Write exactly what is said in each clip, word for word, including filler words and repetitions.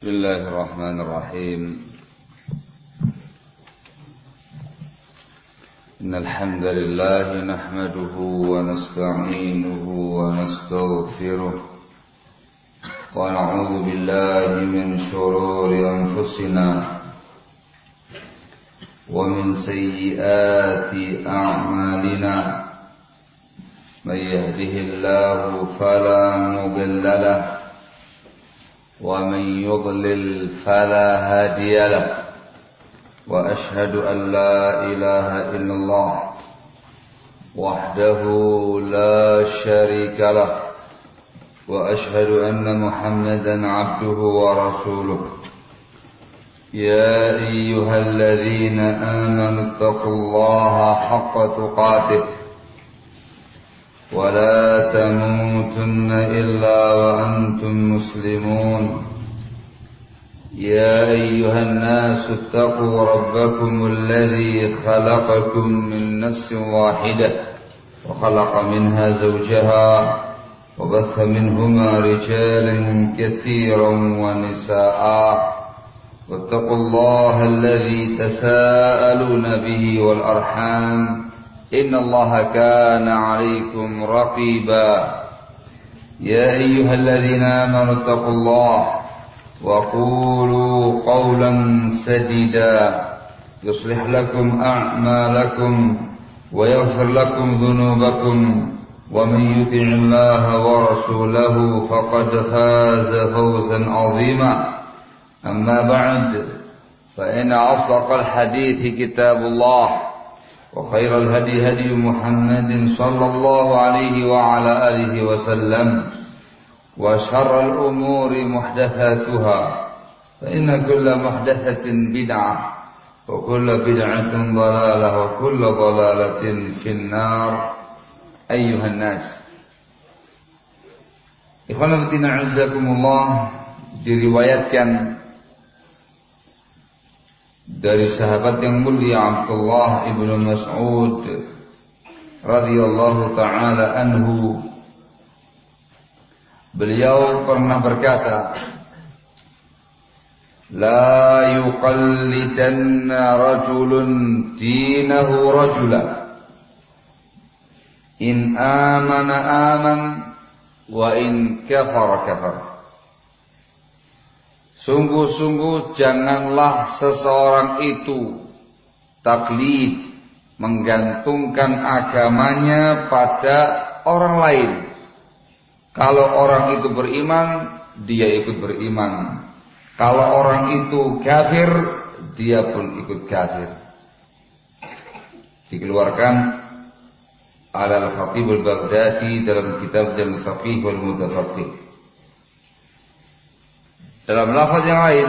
بسم الله الرحمن الرحيم. إن الحمد لله نحمده ونستعينه ونستغفره ونعوذ بالله من شرور أنفسنا ومن سيئات أعمالنا. من يهده الله فلا مضل له ومن يضلل فلا هادي له وأشهد أن لا إله إلا الله وحده لا شريك له وأشهد أن محمدا عبده ورسوله. يا أيها الذين آمنوا اتقوا الله حق تقاته ولا تموتن إلا وأنتم مسلمون. يا أيها الناس اتقوا ربكم الذي خلقكم من نفس واحدة وخلق منها زوجها وبث منهما رجالا كثيرا ونساء واتقوا الله الذي تساءلون به والأرحام إن الله كان عليكم رقيبا. يا أيها الذين آمنوا اتقوا الله وقولوا قولا سديدا يصلح لكم أعمالكم ويغفر لكم ذنوبكم ومن يطع الله ورسوله فقد فاز فوزا عظيما. أما بعد فإن أصدق الحديث كتاب الله وخير الهدي هدي محمد صلى الله عليه وعلى آله وسلم وشر الأمور محدثاتها فإن كل محدثة بدعة وكل بدعة ضلالة وكل ضلالة في النار. أيها الناس Ikhwan fillah azakumullah, diriwayatkan dari sahabat yang mulia Abdullah ibnu Mas'ud radhiyallahu taala anhu, beliau pernah berkata, la yuqallidanna rajulun dinahu rajula in amana aman wa in kafara kafara. Sungguh-sungguh janganlah seseorang itu taklid, menggantungkan agamanya pada orang lain. Kalau orang itu beriman, dia ikut beriman. Kalau orang itu kafir, dia pun ikut kafir. Dikeluarkan Al-Khatib Al-Baghdadi dalam kitab Al-Faqih wal-Mutafaqih. Dalam lafaz yang lain,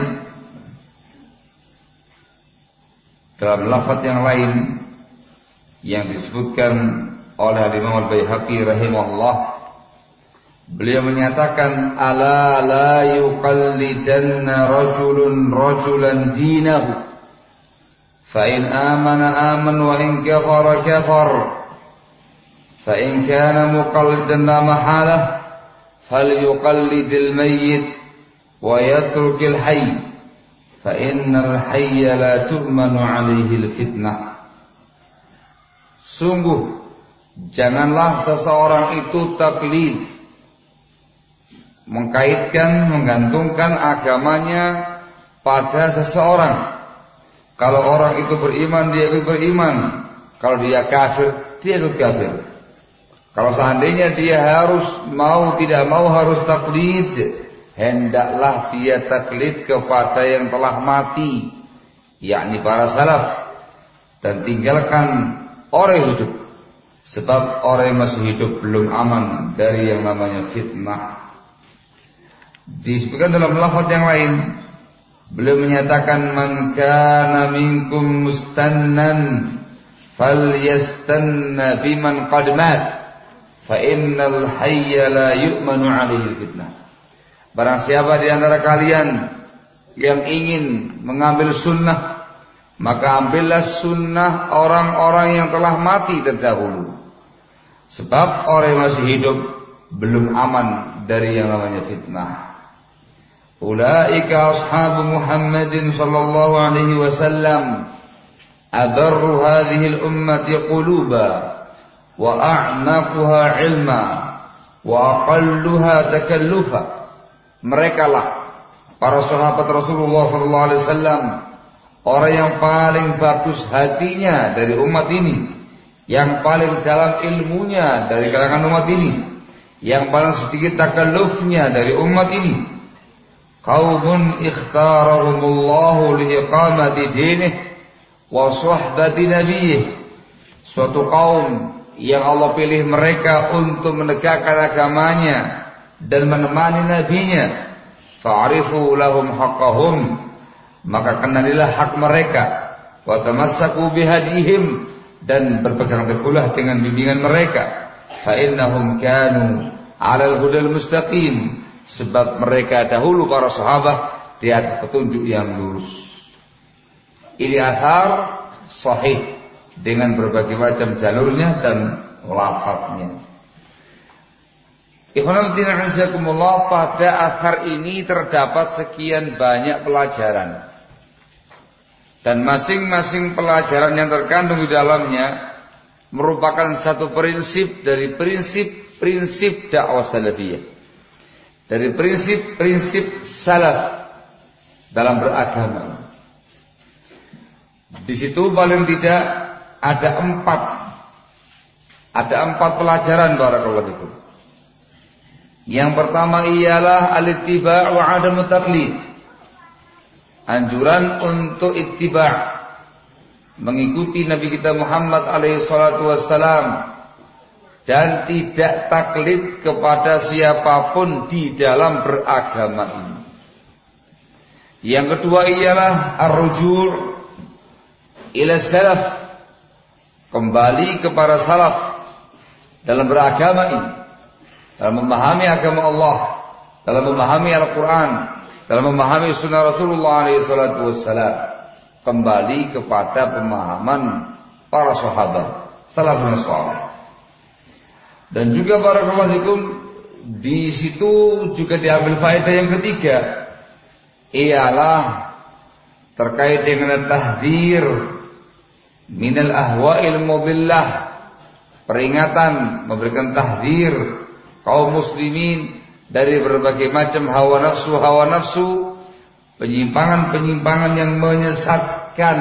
dalam lafaz yang lain yang disebutkan oleh Imam Al-Baihaqi rahimahullah, beliau menyatakan, ala la yuqallidanna rajulun rajulan dinahu fa in amana aman wa in kafara kafar fa in kana muqallidan la mahalah falyuqallidil mayyit wa yatrukil hayy fa innal hayya la tu'manu alaihi fitnah. Sungguh janganlah seseorang itu taklid, mengkaitkan, menggantungkan agamanya pada seseorang. Kalau orang itu beriman, dia ikut beriman. Kalau dia kafir, dia ikut kafir. Kalau seandainya dia harus mau tidak mau harus taklid, hendaklah dia taklid kepada yang telah mati, yakni para salaf, dan tinggalkan orang yang hidup. Sebab orang yang masih hidup belum aman dari yang namanya fitnah. Disebutkan dalam lafaz yang lain, beliau menyatakan, man kana minkum mustannan falyastanna biman qad mat fa innal hayya la yu'manu alaihi fitnah. Barang siapa di antara kalian yang ingin mengambil sunnah, maka ambillah sunnah orang-orang yang telah mati terdahulu. Sebab orang yang masih hidup belum aman dari yang namanya fitnah. ulaika ashabu Muhammadin sallallahu alaihi wasallam abarru hadhihi al-ummati quluba wa a'maquha ilma wa aqalluha takallufa. Mereka lah para sahabat Rasulullah sallallahu alaihi wasallam, orang yang paling bagus hatinya dari umat ini, yang paling dalam ilmunya dari kalangan umat ini, yang paling sedikit takallufnya dari umat ini. Qaumun ikhtarahumullahu liiqamati dinih wa suhbati nabiyih. Suatu kaum yang Allah pilih mereka untuk menegakkan agamanya dan menemani nabinya. Fa'rifu lahum haqqahum, maka kenalilah hak mereka. Wa tamassaku bihadihim, dan berpegang teguhlah dengan bimbingan mereka. Fa innahum kanu 'alal hudal mustaqim, sebab mereka dahulu para sahabat di atas petunjuk yang lurus. Ini athar sahih dengan berbagai macam jalurnya dan lafadznya. Ikhwanul Dina azakumullah, pada athar ini terdapat sekian banyak pelajaran. Dan masing-masing pelajaran yang terkandung di dalamnya merupakan satu prinsip dari prinsip-prinsip dakwah salafiyah. Dari prinsip-prinsip salaf dalam beragama. Di situ paling tidak ada empat Ada empat pelajaran barakallahu fikum. Yang pertama ialah al-ittiba' wa 'adamu taqlid. Anjuran untuk ittiba', mengikuti Nabi kita Muhammad alaihi salatu wassalam, dan tidak taklid kepada siapapun di dalam beragama ini. Yang kedua ialah ar-ruju' ila salaf, kembali kepada salaf dalam beragama ini, dalam memahami agama Allah, dalam memahami Al-Quran, dalam memahami sunnah Rasulullah alaihi salatu wassalam, kembali kepada pemahaman para sahabat salafun salih. Dan juga barakallahu fikum, di situ juga diambil faedah yang ketiga, ialah terkait dengan tahdzir minal ahwa'il mudillah, peringatan, memberikan tahdzir kaum muslimin dari berbagai macam hawa nafsu hawa nafsu, penyimpangan-penyimpangan yang menyesatkan.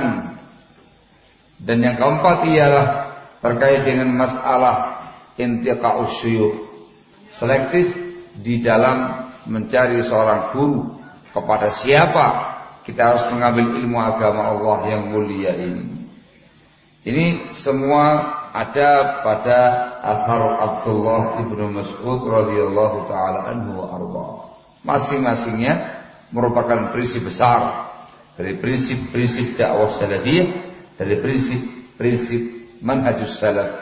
Dan yang keempat ialah terkait dengan masalah intiqa'us syuyukh, selektif di dalam mencari seorang guru. Kepada siapa kita harus mengambil ilmu agama Allah yang mulia ini. Ini semua ada pada athar Abdullah ibnu Mas'ud radhiyallahu taala anhu wa arda. Masing-masingnya merupakan prinsip besar dari prinsip-prinsip dakwah salafiyah, dari prinsip-prinsip manhajus salaf.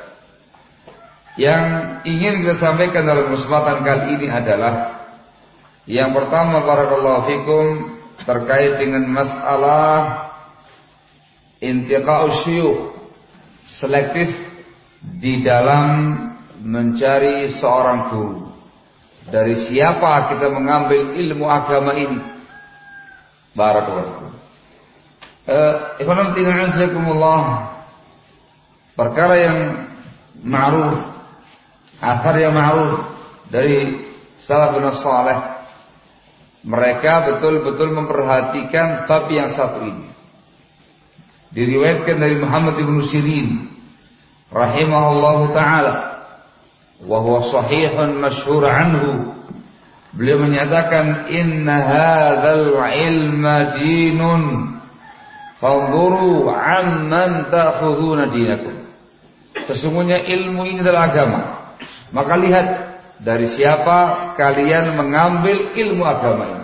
Yang ingin kita sampaikan dalam kesempatan kali ini adalah yang pertama, barakallahu fikum, terkait dengan masalah intiqa'us syuyukh, selektif di dalam mencari seorang guru. Dari siapa kita mengambil ilmu agama ini? Barakallahu fikum. Eh, ikhwan fillah, perkara yang ma'ruf, athar yang ma'ruf dari salafun salih, mereka betul-betul memperhatikan bab yang satu ini. Diriwayatkan dari Muhammad ibn Sirin rahimahullahu ta'ala, wa huwa sahihun masyhur anhu, beliau menyatakan, inna hadzal ilma dinun fanzuru amman ta'khuduna dinakum. Sesungguhnya ilmu ini adalah agama, maka lihat dari siapa kalian mengambil ilmu agama ini.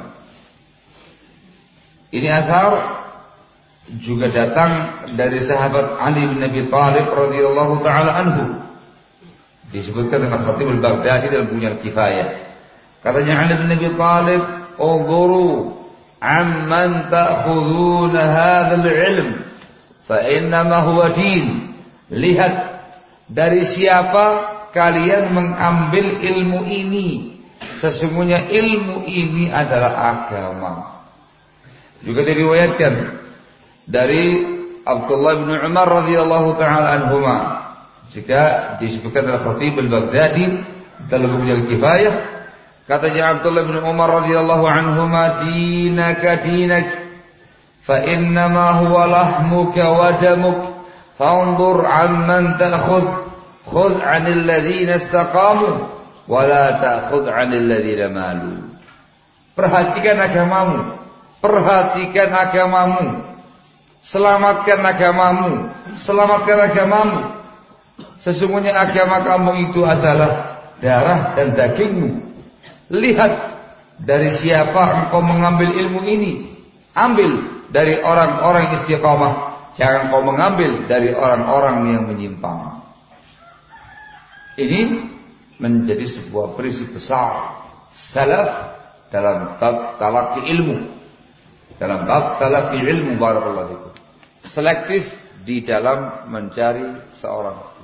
Ini asar juga datang dari sahabat Ali bin Abi Thalib radhiyallahu taala anhu. Disebutkan dengan Khatib al-Baghdadi dalam buku Kifayah. Katanya Ali bin Abi Thalib, "Unzuru amman ta'khuduna hadzal ilm fa innama huwa din." Lihat dari siapa kalian mengambil ilmu ini, sesungguhnya ilmu ini adalah agama. Juga diriwayatkan dari Abdullah bin Umar radhiyallahu taala anhuma, jika disebutkan oleh Khatib al-Baghdadi dalam buku Al-Kifayah, katanya Abdullah bin Umar radhiyallahu anhuma, dinaka dinak fa innama huwa lahmuka wa damuk fanzur amman ta'khudh khudh 'anil ladzina istaqamu wa la ta'khudh 'anil ladzina malu. Perhatikan agamamu, perhatikan agamamu, selamatkan agamamu, selamatkan agamamu. Sesungguhnya agama kamu itu adalah darah dan dagingmu. Lihat dari siapa engkau mengambil ilmu ini. Ambil dari orang-orang istiqamah, jangan kau mengambil dari orang-orang yang menyimpang. Ini menjadi sebuah prinsip besar salaf dalam bab talaqi ilmu. Dalam bab talaqi ilmu, barakallahu fikum. Selektif di dalam mencari seorang ilmu.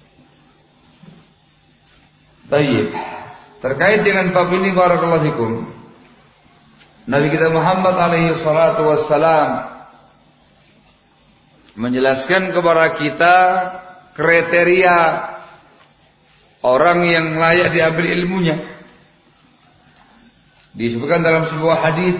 Baik, terkait dengan bab ini, barakallahu fikum, Nabi kita Muhammad alaihi salatu wassalam menjelaskan kepada kita kriteria orang yang layak diambil ilmunya. Disebutkan dalam sebuah hadis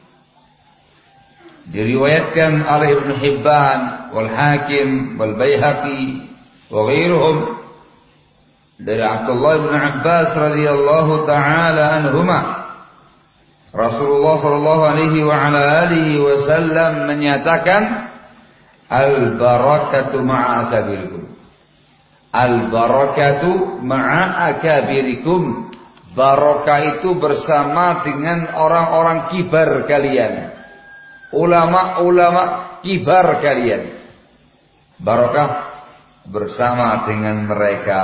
diriwayatkan oleh Ibnu Hibban wal Hakim wal Baihaqi wa ghairuhum dari Abdullah bin Abbas radhiyallahu taala anhuma, Rasulullah sallallahu alaihi wa ala alihi wasallam menyatakan, al-barakatu ma'a akabirikum. Al-barakatu ma'a akabirikum. Barakah itu bersama dengan orang-orang kibar kalian, ulama-ulama kibar kalian. Barakah bersama dengan mereka.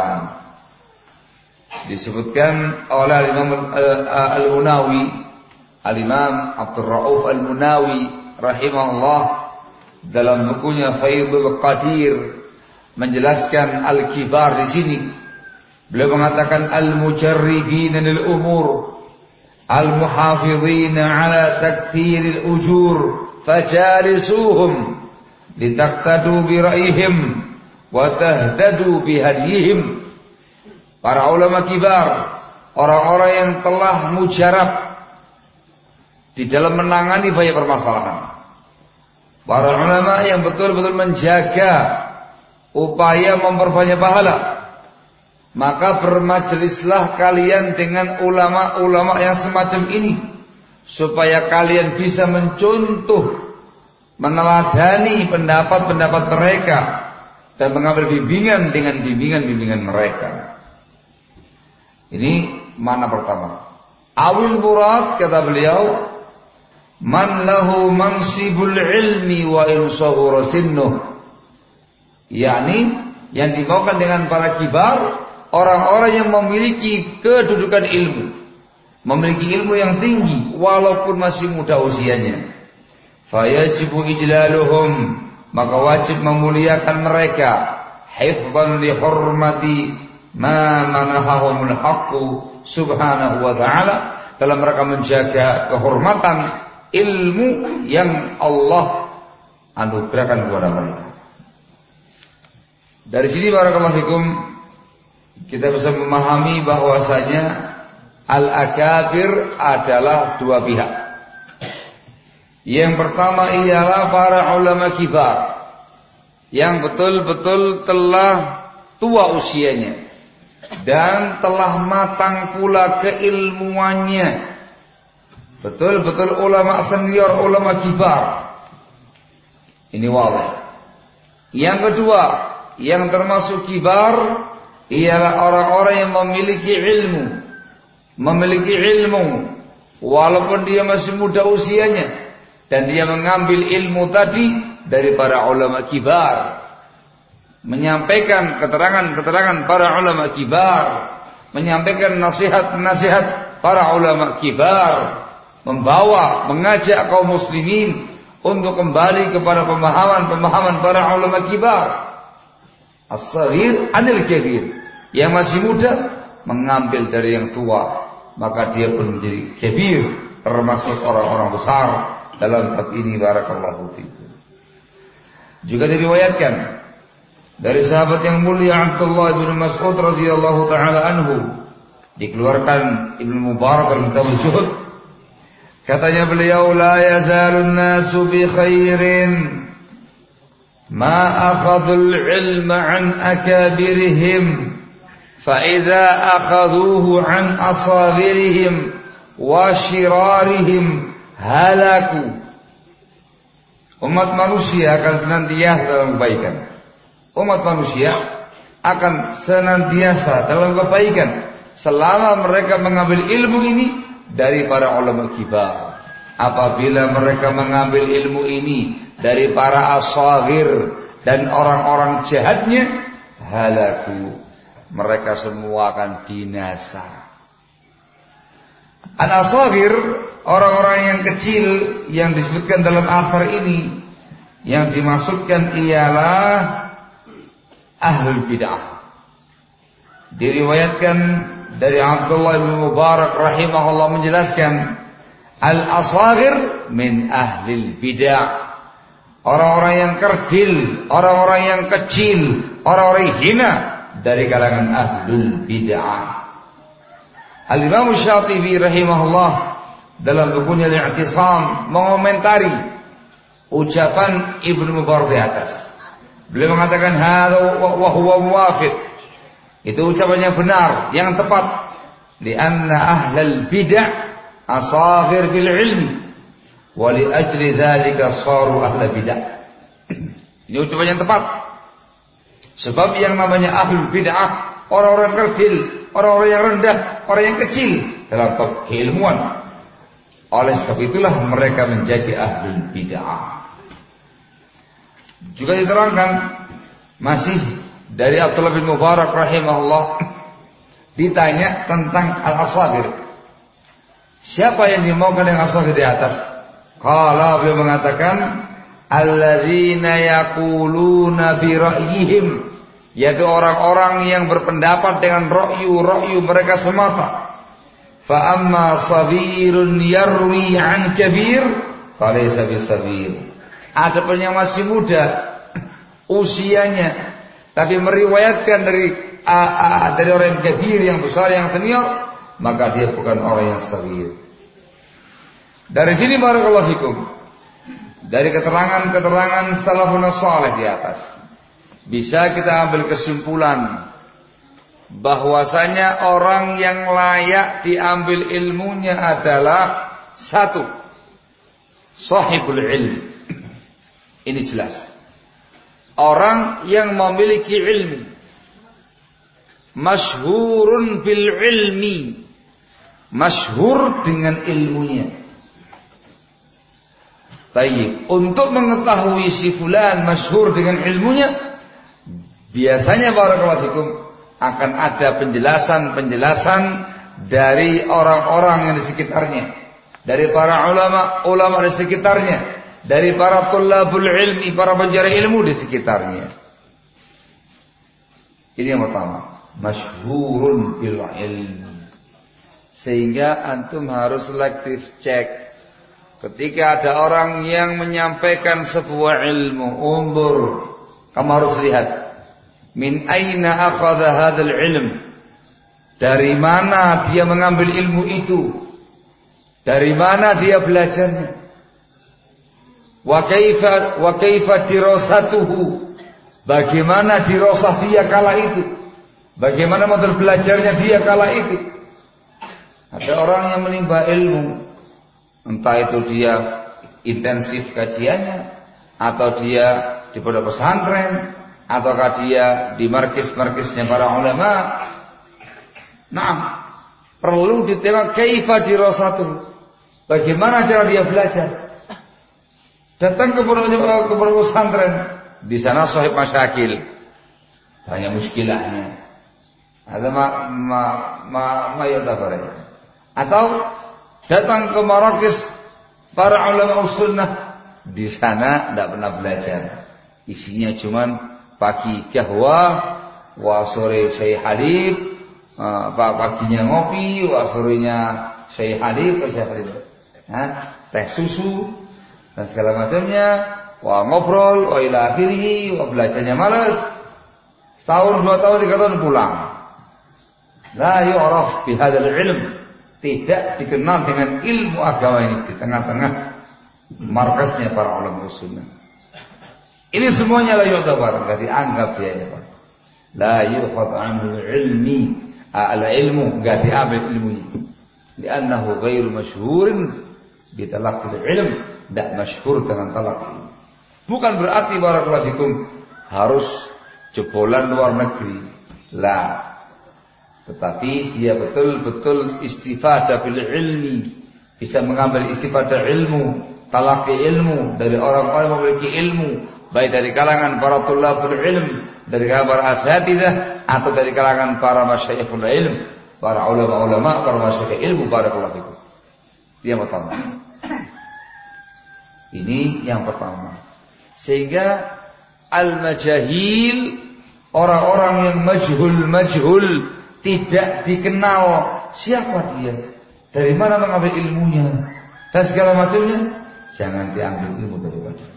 Disebutkan oleh Imam Al-Munawi, Al-Imam Abdul Rauf Al-Munawi rahimahullah dalam bukunya Faidul Qadir menjelaskan al-kibar di sini. Beliau mengatakan al-mujarridina lil umur al-muhafizina ala takthiril ujur fajalisuhum litaqtadu bi ra'yihim wa tahtadu bi hadiyihim. Para ulama kibar, orang-orang yang telah mujarab di dalam menangani banyak permasalahan. Para ulama yang betul-betul menjaga upaya memperbanyak pahala. Maka bermajelislah kalian dengan ulama-ulama yang semacam ini, supaya kalian bisa mencontoh, meneladani pendapat-pendapat mereka dan mengambil bimbingan dengan bimbingan-bimbingan mereka. Ini mana pertama. Awil murad, kata beliau, man lahu mansibul ilmi wa insahura sinnuh. yakni yang dimaukan dengan para kibar, orang-orang yang memiliki kedudukan ilmu, memiliki ilmu yang tinggi walaupun masih muda usianya. Fayajibu ijlaluhum, maka wajib memuliakan mereka, hifdhan li hurmati ma manahahumul haqqu subhanahu wa ta'ala, dalam mereka menjaga kehormatan ilmu yang Allah anugerahkan kepada mereka. Dari sini barakallahu fikum kita bisa memahami bahwasanya al-akabir adalah dua pihak. Yang pertama ialah para ulama kibar yang betul-betul telah tua usianya dan telah matang pula keilmuannya. Betul-betul ulama senior, ulama kibar. Ini wadah. Yang kedua, yang termasuk kibar ialah orang-orang yang memiliki ilmu, memiliki ilmu walaupun dia masih muda usianya, dan dia mengambil ilmu tadi dari para ulama kibar, menyampaikan keterangan-keterangan para ulama kibar, menyampaikan nasihat-nasihat para ulama kibar, membawa, mengajak kaum muslimin untuk kembali kepada pemahaman-pemahaman para ulama kibar. As-saghir anil kabir, yang masih muda mengambil dari yang tua, maka dia pun menjadi kabir, termasuk orang-orang besar dalam bab ini. Barakallahu fikum. Juga diriwayatkan dari sahabat yang mulia Abdullah bin Mas'ud radhiyallahu taala anhu, dikeluarkan Ibnu Mubarak dalam kitab Zuhud, katanya beliau, la yazalun nasu bi khairin ma akhadul ilma an akabirihim fa idza akhadhuhu an asagirihim wa shirarihim halaku. Umat manusia akan senantiasa dalam kebaikan. Umat manusia akan senantiasa dalam kebaikan selama mereka mengambil ilmu ini dari para ulama kibar. Apabila mereka mengambil ilmu ini dari para asagir dan orang-orang jahatnya, halaku, mereka semua akan binasa. Al-asagir, orang-orang yang kecil yang disebutkan dalam athar ini, yang dimaksudkan ialah ahlul bid'ah. Diriwayatkan dari Abdullah bin Mubarak rahimahullah menjelaskan, al-asagir min ahlil bid'ah, orang-orang yang kerdil, orang-orang yang kecil, orang-orang yang hina dari kalangan ahlul bid'ah. Al-Imam Syatibi rahimahullah dalam bukunya Al-I'tisam mengomentari ucapan Ibnu Mubarak di atas. Beliau mengatakan hadza wa huwa muwafiq. Itu ucapan yang benar, yang tepat. Lianna ahlal bid'ah asaghir bil ilmi wa li ajli dzalika saru ahlal bid'ah. Ini ucapan yang tepat. Sebab yang namanya ahlul bid'ah, orang-orang kerdil, orang-orang yang rendah, orang yang kecil dalam bab keilmuan. Oleh sebab itulah mereka menjadi ahlul bid'ah. Juga diterangkan masih dari Abdullah bin Mubarak rahimahullah, ditanya tentang al-asagir. Siapa yang dimaukan dengan asagir di atas? Qala, beliau mengatakan, alladzina yaquluna bi ra'yihim, yaitu orang-orang yang berpendapat dengan ra'yu-ra'yu mereka semata. Fa amma sabirun yarwi an kabir falaysa bisabir. Adapun yang masih muda usianya tapi meriwayatkan dari a, a, dari orang yang kabir, yang besar, yang senior, maka dia bukan orang yang sabir. Dari sini barakallahu fikum, dari keterangan-keterangan salafun salih di atas, bisa kita ambil kesimpulan bahwasanya orang yang layak diambil ilmunya adalah satu, sahibul ilm. Ini jelas. Orang yang memiliki ilmu, masyhurun bil ilmi, masyhur dengan ilmunya. Baik, untuk mengetahui si fulan masyhur dengan ilmunya, biasanya barakallahu fikum akan ada penjelasan-penjelasan dari orang-orang yang di sekitarnya, dari para ulama-ulama di sekitarnya, dari para tullabul ilmi, para pencari ilmu di sekitarnya. Ini yang pertama, masyhurun bil ilmi. Sehingga antum harus selektif cek. Ketika ada orang yang menyampaikan sebuah ilmu, undur, kamu harus lihat min aina akhadha hadzal ilm, dari mana dia mengambil ilmu itu, dari mana dia belajarnya, wa kaifa wa kaifa dirasatuhu, bagaimana dirasah dia kala itu, bagaimana model belajarnya dia kala itu. Ada orang yang menimba ilmu, entah itu dia intensif kajiannya, atau dia di pondok pesantren, ataukah dia di markis-markisnya para ulama. Nah, perlu ditengok kaifa dirasatuhu, bagaimana cara dia belajar. Datang ke pondok pesantren, di sana sahib masyakil, banyak muskilahnya. Ada ma ma ma ma yatabaranya. Atau datang ke marakis para ulama sunnah, di sana tidak pernah belajar. Isinya cuman pagi kahwa, wa sore syai hadib, uh, paginya ngopi, wah sorenya Syekh Halid atau Syekh Halid, nah, teh susu dan segala macamnya, wah ngobrol, wah ila akhirih, wah belajarnya malas, setahun, dua tahun, tiga tahun pulang. La yu'raf bihadzal ilm, tidak dikenal dengan ilmu agama ini di tengah-tengah markasnya para ulama sunnah. Ini semuanya la yu'tabar, enggak dianggap dia ya Pak. La yu'khad 'anhu ilmi, ala ilmu enggak diambil ilmunya. Li'annahu ghairu masyhurin bi talaqqi ilm, tidak masyhur dengan talaqqi. Bukan berarti barakallahu fikum harus jebolan luar negeri. La, tetapi dia betul-betul istifadah bil ilmi, bisa mengambil istifadah ilmu, talaqqi ilmu dari orang-orang yang memiliki ilmu, baik dari kalangan para thulabul ilm, dari kalangan para asatidzah, atau dari kalangan para masyayikhul ilm, para ulama-ulama, para masyayikh ilmu. Barakallahu fikum. Yang pertama. Ini yang pertama. Sehingga al-majahil, orang-orang yang majhul-majhul, tidak dikenal siapa dia, dari mana mengambil ilmunya, dan segala macamnya, jangan diambil ilmu daripada.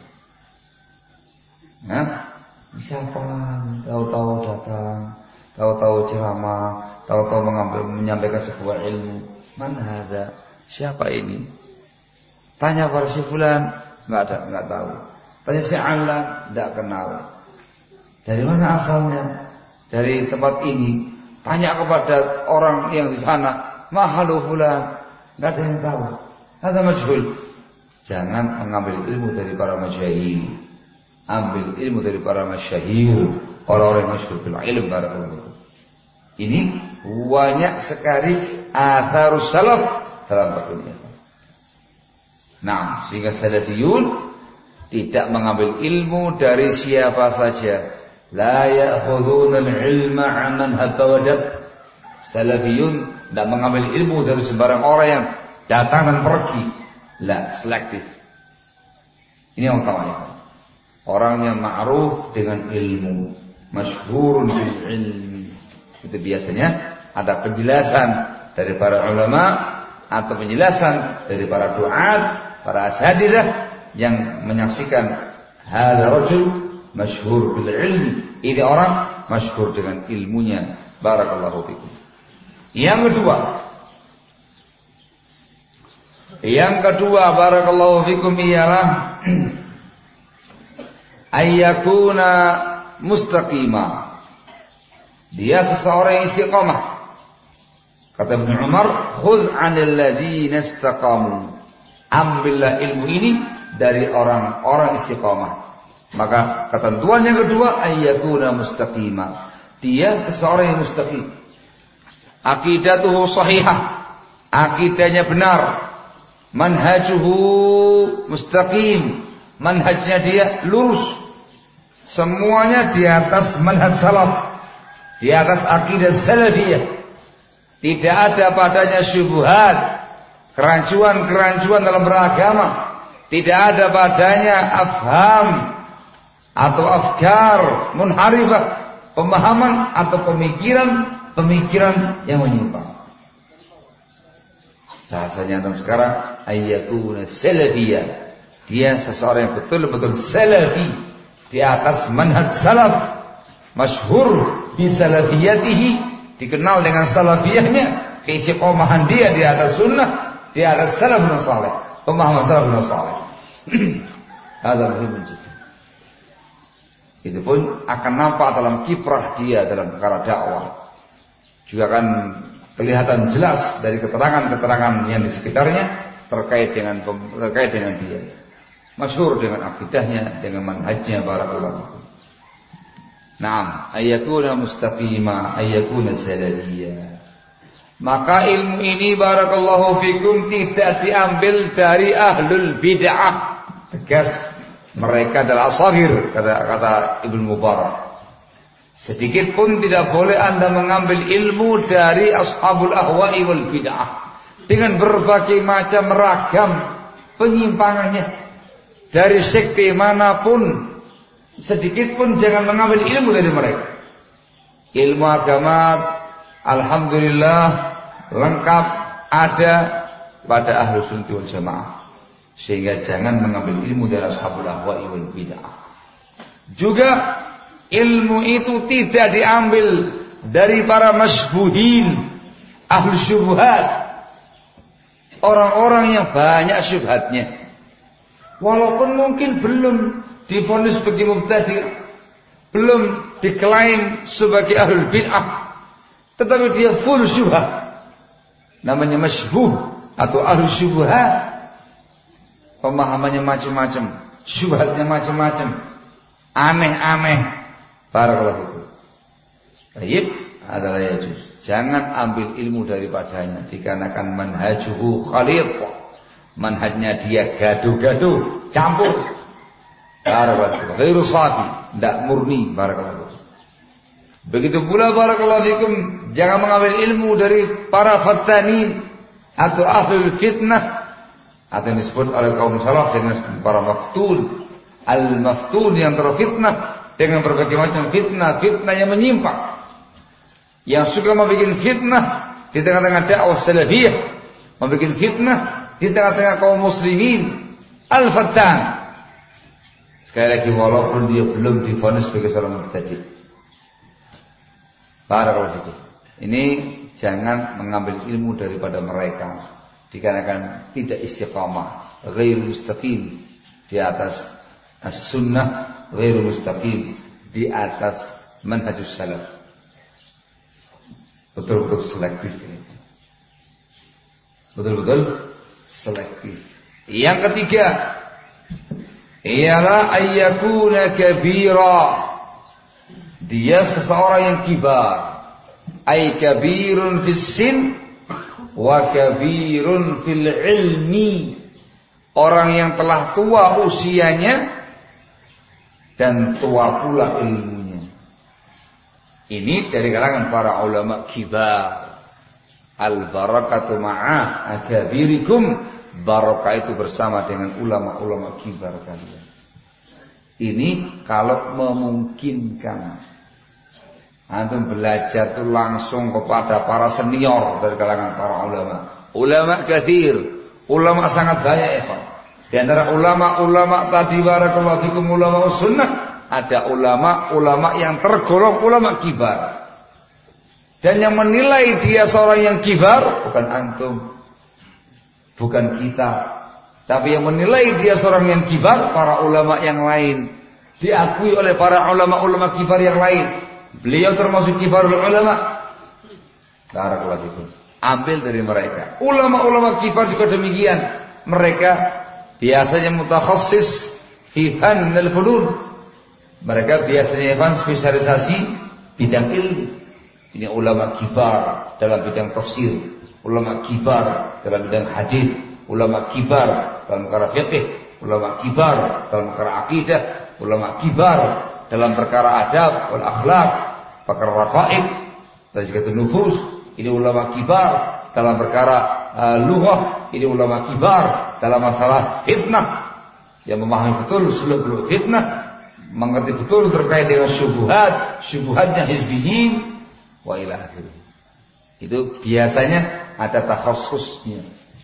Nah, siapa? Tahu-tahu datang, tahu-tahu ceramah, tahu-tahu mengambil menyampaikan sebuah ilmu. Mana ada? Siapa ini? Tanya pada si fulan, enggak ada, enggak tahu. Tanya si Alan, enggak kenal. Dari mana asalnya? Dari tempat ini. Tanya kepada orang yang di sana, mahalu fulan, enggak ada yang tahu. Ada majhul. Jangan mengambil ilmu dari para majahil. Ambil ilmu dari para masyahir, orang-orang yang masyhur bil ilm. Barakallahu. Ini banyak sekali atharus salaf dalam bab ini. Nah, sehingga salafiyun tidak mengambil ilmu dari siapa saja. La ya'khuduna al-ilma 'amman hatawajad. Salafiyun tidak mengambil ilmu dari sembarang orang yang datang dan pergi. La, selektif. Ini yang pertama. Orang yang ma'ruf dengan ilmu, masyhurun bil ilmi. Itu biasanya ada penjelasan dari para ulama atau penjelasan dari para du'at, para asatidzah yang menyaksikan hadza rajul masyhur bil ilmi. Ini orang masyhur dengan ilmunya. Barakallahu fikum. Yang kedua, yang kedua barakallahu fikum ialah ayyakuna mustaqima. Dia seseorang yang istiqamah. Kata Ibnu Umar, khudh 'anil ladzina istaqamu. Ambillah ilmu ini dari orang-orang istiqamah. Maka ketentuan yang kedua, ayyakuna mustaqima. Dia seseorang yang mustaqim. Aqidatuhu sahihah. Akidahnya benar. Manhajuhu mustaqim. Manhajnya dia lurus. Semuanya di atas manhaj salaf, di atas akidah salafiyah. Tidak ada padanya syubhat, kerancuan-kerancuan dalam beragama. Tidak ada padanya afham atau afkar munharifah, pemahaman atau pemikiran-pemikiran yang menyimpang. Bahasanya dalam sekarang ayyakuna salafiyah. Dia seseorang yang betul-betul salafi, di atas manhaj salaf, masyhur bi salafiyatihi, dikenal dengan salafiyahnya, keistiqomahan dia di atas sunnah, di atas salafun salih, pemahaman salafun salih. Ada muhimun juga. Itu pun akan nampak dalam kiprah dia dalam perkara dakwah. Juga akan kelihatan jelas dari keterangan-keterangan yang di sekitarnya terkait dengan terkait dengan dia. Masyhur dengan akidahnya, dengan manhajnya. Barakallahu. Naam, ayyakuna mustaqima, ayyakuna salafiyya. Maka ilmu ini barakallahu fikum tidak diambil dari ahlul bid'ah. Tegas, mereka adalah asagir, kata kata Ibnu Mubarak. Sedikit pun tidak boleh Anda mengambil ilmu dari ashabul ahwa'i wal bid'ah dengan berbagai macam ragam penyimpangannya. Dari sekte manapun, sedikit pun jangan mengambil ilmu dari mereka. Ilmu agama alhamdulillah lengkap ada pada ahlu sunnah wal jamaah. Sehingga jangan mengambil ilmu dari ashabul ahwa'i wal bid'ah. Juga ilmu itu tidak diambil dari para masybuhin, ahlu syubhat, orang-orang yang banyak syubhatnya. Walaupun mungkin belum divonis sebagai mubtadi', belum diklaim sebagai ahlul bid'ah, tetapi dia full syubhat. Namanya masybuh atau ahlu syubhat. Pemahamannya macam-macam, syubhatnya macam-macam, aneh-aneh. Barakallahu fikum. Baik, adalah ya juz. Jangan ambil ilmu daripadanya dikarenakan manhajuhu khalid. Manhajnya dia gaduh-gaduh, campur. Barakallahu fikum. Ghairu safi, tidak murni. Barakallahu fikum. Begitu pula barakallahu fikum, jangan mengambil ilmu dari para fattanin atau ahlul fitnah, atau yang disebut oleh kaum salaf dengan para maftun, al-maftun yang terfitnah dengan berbagai macam fitnah, fitnah yang menyimpang, yang suka membuat fitnah di tengah-tengah dakwah salafiyah, membuat fitnah di tengah-tengah kaum muslimin, al-fattan. Sekali lagi, walaupun dia belum divonis sebagai seorang mubtadi'. Barakallahu fikum. Ini jangan mengambil ilmu daripada mereka dikarenakan tidak istiqamah, ghairu mustaqim di atas as-sunnah, ghairu mustaqim di atas manhajus salaf. Betul-betul selektif ini. Betul-betul selektif. Yang ketiga ialah ayyakuna kabira. Dia seseorang yang kibar. Ay kabirun fis sin wa kabirun fil ilmi. Orang yang telah tua usianya dan tua pula ilmunya. Ini dari kalangan para ulama kibar. Al barakatu ma'a akabirikum. Barakah itu bersama dengan ulama-ulama kibar kalian. Ini kalau memungkinkan. Antum belajar itu langsung kepada para senior dari kalangan para ulama. Ulama kathir, ulama sangat banyak ya Pak. Di antara ulama-ulama tadi barakallahu fikum ulama sunnah, ada ulama-ulama yang tergolong ulama kibar. Dan yang menilai dia seorang yang kibar bukan antum, bukan kita, tapi yang menilai dia seorang yang kibar para ulama yang lain, diakui oleh para ulama-ulama kibar yang lain. Beliau termasuk kibarul ulama. Barakallahu fikum. Ambil dari mereka. Ulama-ulama kibar juga demikian. Mereka biasanya mutakhassis fi fannil funun. Mereka biasanya fan spesialisasi bidang ilmu. Ini ulama kibar dalam bidang tafsir, ulama kibar dalam bidang hadis, ulama kibar dalam perkara fikih, ulama kibar dalam perkara akidah, ulama kibar dalam perkara adab wal akhlak, perkara raqaib, tazkiyatun nufus. Ini ulama kibar dalam perkara uh, lughah. Ini ulama kibar dalam masalah fitnah, yang memahami betul seluk-beluk fitnah, mengerti betul terkait dengan syubhat, syubhatnya hizbiyin wa ila akhirih. Itu biasanya ada takhasusnya.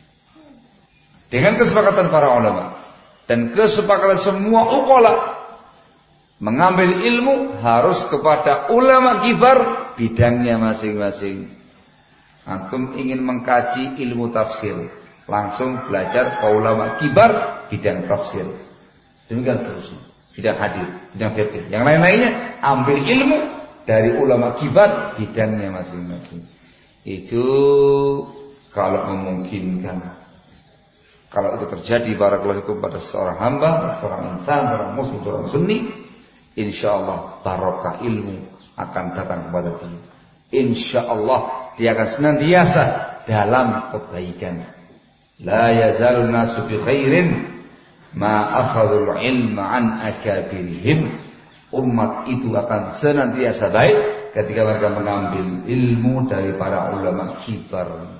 Dengan kesepakatan para ulama dan kesepakatan semua uqala, mengambil ilmu harus kepada ulama kibar bidangnya masing-masing. Antum ingin mengkaji ilmu tafsir, langsung belajar ke ulama kibar bidang tafsir. Demikian seterusnya. Bidang hadis, bidang fikih. Yang lain-lainnya ambil ilmu dari ulama kibar bidangnya masing-masing. Itu kalau memungkinkan. Kalau itu terjadi barakallahu fikum pada seorang hamba, seorang insan, seorang muslim, seorang sunni, insyaallah barokah ilmu akan datang kepada dia. Insyaallah dia akan senantiasa dalam kebaikan. La yazalun nasu bi khairin ma akhadul ilma an akabirihim. Umat itu akan senantiasa baik ketika mereka mengambil ilmu dari para ulama kibar.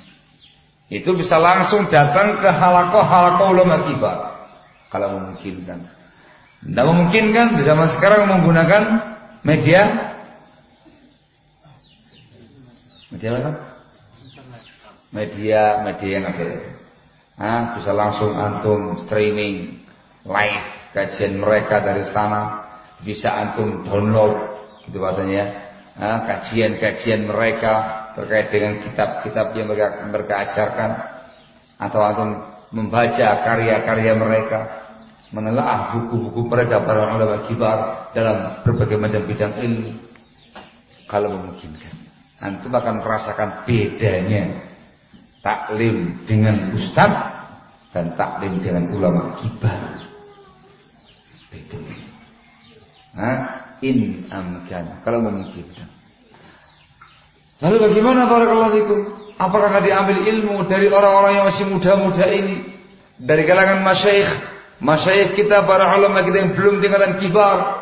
Itu bisa langsung datang ke halakoh-halakoh ulama kibar kalau memungkinkan. Tidak memungkinkan di zaman sekarang menggunakan media Media apa? Media, media yang ada. Ah, bisa langsung antum streaming live kajian mereka dari sana, bisa antum download gitu bahasanya. Ah, kajian-kajian mereka terkait dengan kitab-kitab yang mereka, mereka ajarkan, atau antum membaca karya-karya mereka, menelaah buku-buku mereka para ulama kibar dalam berbagai macam bidang ilmu. Kalau memungkinkan, antum akan merasakan bedanya taklim dengan ustaz dan taklim dengan ulama kibar. Bedanya. Nah, in amkan, kalau memungkinkan. Lalu bagaimana barakallahu fikum? Apakah akan diambil ilmu dari orang-orang yang masih muda-muda ini, dari kalangan masyayikh, masyayikh kita, para ulama kita yang belum tingkatan kibar?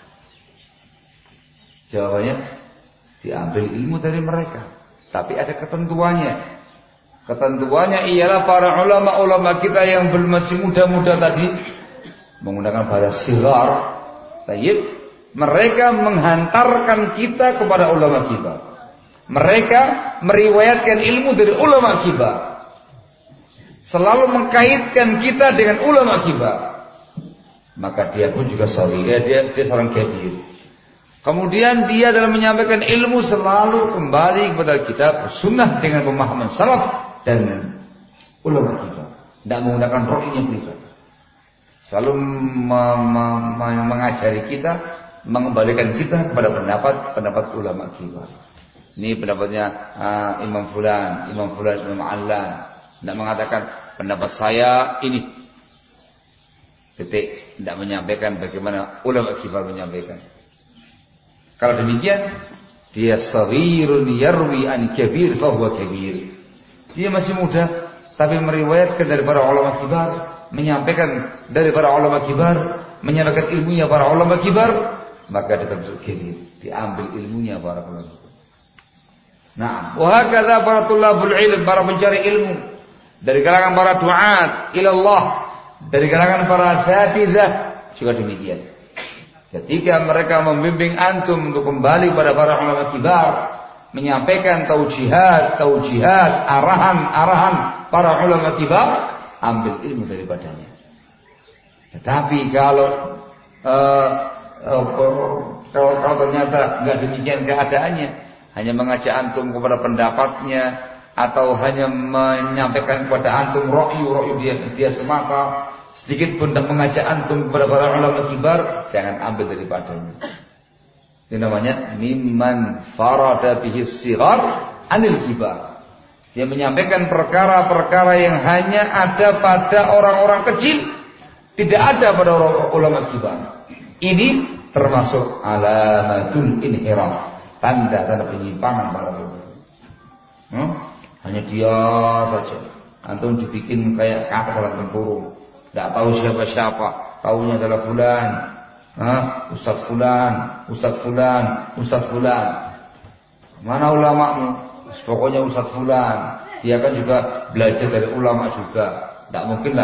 Jawabannya, diambil ilmu dari mereka, tapi ada ketentuannya. Ketentuannya ialah para ulama-ulama kita yang belum masih muda-muda tadi menggunakan bahasa sigar, tayyib, mereka menghantarkan kita kepada ulama kibar. Mereka meriwayatkan ilmu dari ulama kibar, selalu mengkaitkan kita dengan ulama kibar. Maka dia pun juga sorry, ya, dia, dia seorang kabir. Kemudian dia dalam menyampaikan ilmu selalu kembali kepada kitab sunnah dengan pemahaman salaf dan ulama kibar, tidak menggunakan rohnya pribadi. Selalu mengajari kita, mengembalikan kita kepada pendapat-pendapat ulama kibar. Ini pendapatnya uh, Imam Fulan, Imam Fulan, Imam Allan. Tidak mengatakan pendapat saya ini. Titik. Tidak menyampaikan bagaimana ulama kibar menyampaikan. Kalau demikian, dia saghirun yarwi an kabir fahuwa kabir. Dia masih muda, tapi meriwayatkan dari para ulama kibar, menyampaikan dari para ulama kibar, menyampaikan ilmunya para ulama kibar, maka dia termasuk kabir. Diambil ilmunya para ulama. Nah, wahakadha para tulabul ilm, para pencari ilmu, dari kalangan para duat ilallah, dari kalangan para asatidzah juga demikian. Ketika mereka membimbing antum untuk kembali pada para ulama kibar, menyampaikan taujihat, taujihat, arahan-arahan para ulama kibar, ambil ilmu daripadanya. Tetapi kalau uh, uh, kalau, kalau ternyata enggak demikian keadaannya, hanya mengajak antum kepada pendapatnya, atau hanya menyampaikan kepada antum ra'yu-ra'yu dia, dia semata, sedikit pun tak mengajak antum kepada para ulama kibar, jangan ambil daripadanya. Ini namanya mimman farada bihi sighar anil kibar. Dia menyampaikan perkara-perkara yang hanya ada pada orang-orang kecil, tidak ada pada orang ulama kibar. Ini termasuk alamatul inhiraf, tanda-tanda penyimpangan para ulama. Hmm? Hanya dia saja. Antum dibikin kayak kata dalam tempurung, tidak tahu siapa-siapa, tahunya adalah fulan, Hah? Ustaz fulan, Ustaz fulan, Ustaz fulan. Mana ulamamu? Pokoknya Ustaz fulan. Dia kan juga belajar dari ulama juga. Tidak mungkinlah.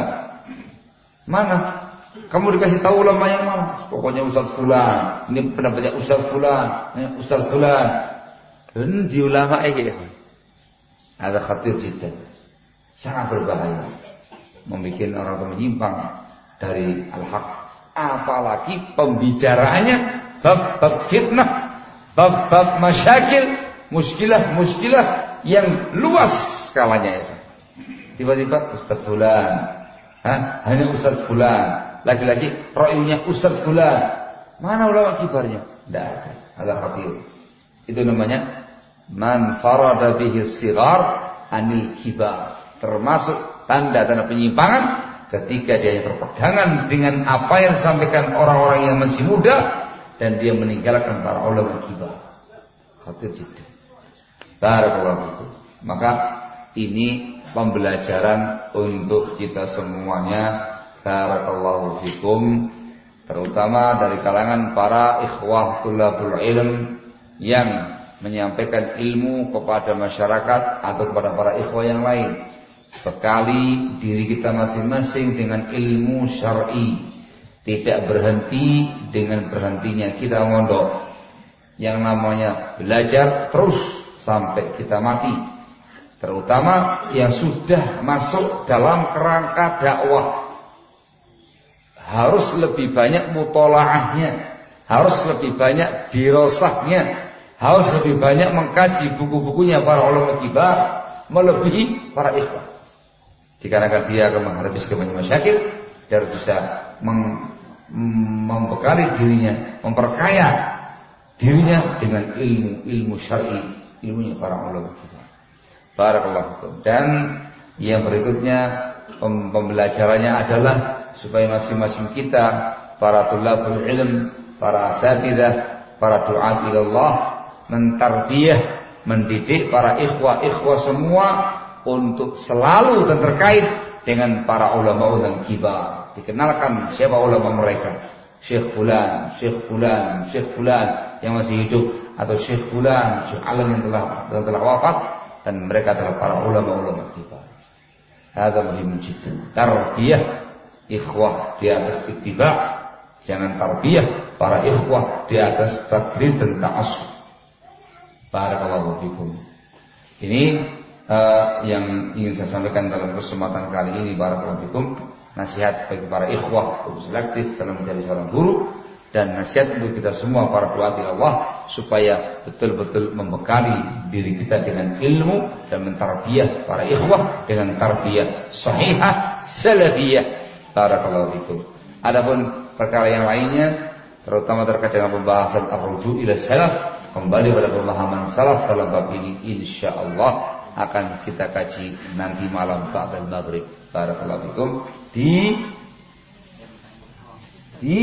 Mana? Kamu dikasih tahu ulama yang mana? Pokoknya Ustaz fulan. Ini pendapatnya Ustaz fulan, ini Ustaz fulan. Dan di ulama ini ada khatir jiddan, sangat berbahaya, membuat orang itu menyimpang dari al-haq. Apalagi pembicaraannya bab-bab fitnah, bab-bab masyakil, muskilah-muskilah yang luas skalanya itu. Tiba-tiba Ustaz fulan, Hah? hanya Ustaz fulan, lagi-lagi ra'yunya Ustaz fulan. Mana ulama kibarnya? Tidak ada. Ada khatir. Itu namanya man farada bihi sighar anil kibar. Termasuk tanda-tanda penyimpangan ketika dia berpegangan dengan apa yang disampaikan orang-orang yang masih muda dan dia meninggalkan para ulama kibar. Khatir jiddan. Barakallahu fikum. Maka ini pembelajaran untuk kita semuanya. Barakallahu fikum. Terutama dari kalangan para ikhwah tulabul ilm yang menyampaikan ilmu kepada masyarakat atau kepada para ikhwah yang lain. Bekali diri kita masing-masing dengan ilmu syar'i, tidak berhenti dengan berhentinya kita mondok. Yang namanya belajar terus sampai kita mati. Terutama yang sudah masuk dalam kerangka dakwah, harus lebih banyak mutolaahnya, harus lebih banyak dirosahnya, harus lebih banyak mengkaji buku-bukunya para ulama kibar, melebihi para ikhwan. Dikarenakan dia akan menghadapi segala masyakil, dia harus bisa meng, membekali dirinya, memperkaya dirinya dengan ilmu-ilmu syar'i, ilmunya para ulama kibar. Barakallahu fikum. Dan yang berikutnya pembelajarannya adalah supaya masing-masing kita, para tulabul ilm, para asatidzah, para du'at ilallah, mentarbiyah, mendidik para ikhwah-ikhwah semua untuk selalu dan terkait dengan para ulama dan kibar. Dikenalkan siapa ulama mereka, Syekh Fulan, Syekh Fulan, Syekh Fulan yang masih hidup, atau Syekh Fulan, Syekh Alam yang telah yang telah wafat, dan mereka adalah para ulama-ulama kibar. Hadza muhim jiddan. Tarbiyah ikhwah di atas ittiba', jangan tarbiyah para ikhwah di atas taklid dan ta'assub. Barakallahu fikum. Ini uh, yang ingin saya sampaikan dalam kesempatan kali ini. Barakallahu fikum. Nasihat bagi para ikhwah untuk selektif dalam menjadi seorang guru, dan nasihat untuk kita semua para du'at Allah supaya betul-betul membekali diri kita dengan ilmu dan mentarbiyah para ikhwah dengan tarbiyah sahihah salafiyah. Barakallahu fikum. Adapun perkara yang lainnya, terutama terkait dengan pembahasan ar-ruju' ila salaf, kembali pada pemahaman salaf dalam bab ini, insyaallah akan kita kaji nanti malam ba'da maghrib. Barakallahu fikum di di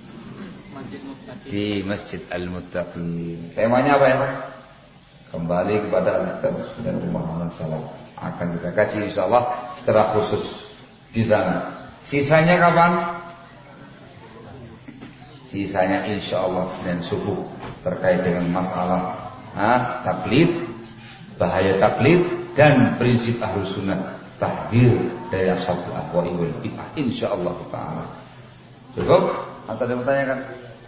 di Masjid Al-Muttaqin. Temanya apa ya? Kembali kepada al-kitab dan pemahaman salaf. Akan kita kaji insyaallah secara khusus di sana. Sisanya kapan? Sisanya insyaallah Senin subuh, terkait dengan masalah ah, taklid, bahaya taklid, dan prinsip Ahlus Sunnah, tahdzir dari ashabul ahwa'i wal bid'ah, insyaallah taala. Cukup? Atau ada yang mau tanyakan?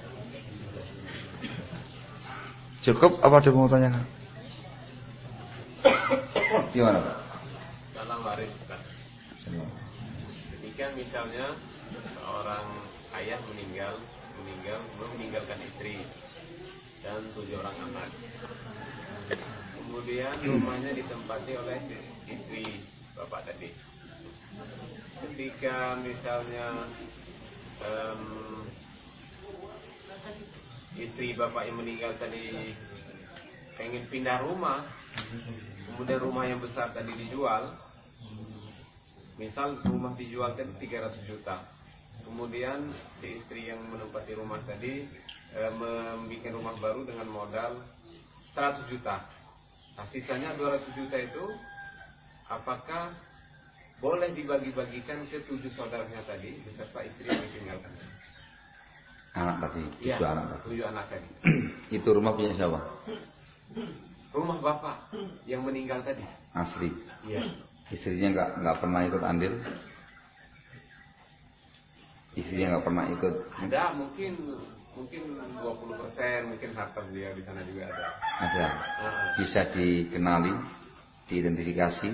Cukup apa ada yang mau tanyakan? Gimana Pak? Salam waris Pak. Ketika misalnya seorang ayah meninggal, meninggal meninggalkan istri dan tujuh orang anak. Kemudian rumahnya ditempati oleh istri bapak tadi. Ketika misalnya um, istri bapak yang meninggal tadi pengen pindah rumah, kemudian rumah yang besar tadi dijual, misal rumah dijual tadi tiga ratus juta, kemudian si istri yang menempati rumah tadi e, membuat rumah baru dengan modal seratus juta. Nah, sisanya dua ratus juta itu apakah boleh dibagi-bagikan ke tujuh saudaranya tadi beserta istri yang ditinggalkan? Anak tadi, ya, tujuh anak tadi. Tujuh anak tadi. Itu rumah punya siapa? Rumah bapak yang meninggal tadi. Asli. Iya. Istrinya nggak nggak pernah ikut andil. Istrinya nggak pernah ikut. Ada mungkin mungkin dua puluh persen mungkin harta dia di sana juga ada. Ada. Uh-huh. Bisa dikenali, diidentifikasi.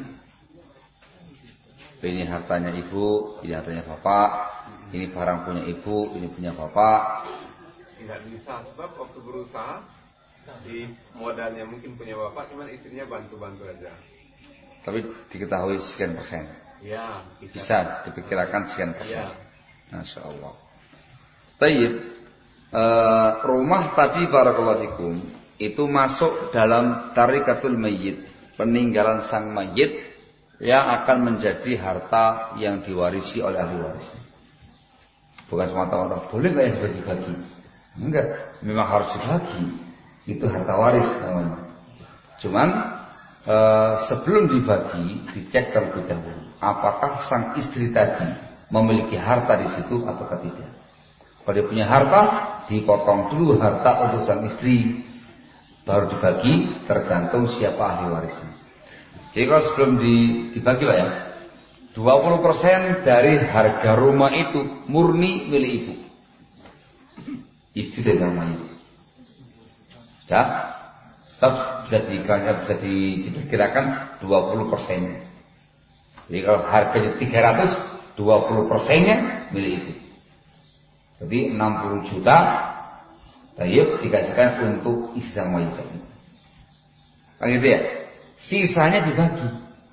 Ini hartanya ibu, ini hartanya bapak, ini barang punya ibu, ini punya bapak. Tidak bisa, sebab waktu berusaha si modalnya mungkin punya bapak, cuman istrinya bantu-bantu aja. Tapi diketahui sekian persen. Ya, bisa. Bisa diperkirakan sekian persen. Ya. Masya Allah. Tayyib, e, rumah tadi barakallahu fikum itu masuk dalam tarikatul mayyit, peninggalan sang mayyit yang akan menjadi harta yang diwarisi oleh ahli waris. Bukan semata-mata boleh nggak ya dibagi-bagi? Enggak, memang harus dibagi. Itu harta waris namanya. Cuman e, sebelum dibagi dicek terlebih dahulu apakah sang istri tadi memiliki harta di situ atau tidak. Kalau dia punya harta, dipotong dulu harta untuk sang istri, baru dibagi tergantung siapa ahli warisnya. Jadi kalau sebelum dibagi lah ya, dua puluh persen dari harga rumah itu murni milik ibu, istri dari namanya. Ya, sebab bisa dikira, bisa diperkirakan dua puluh persen. Jadi kalau harganya tiga ratus, dua puluh persennya milik ibu. Jadi enam puluh juta tayyib dikasihkan untuk isi sama mayit. Kan gitu ya? Sisanya dibagi.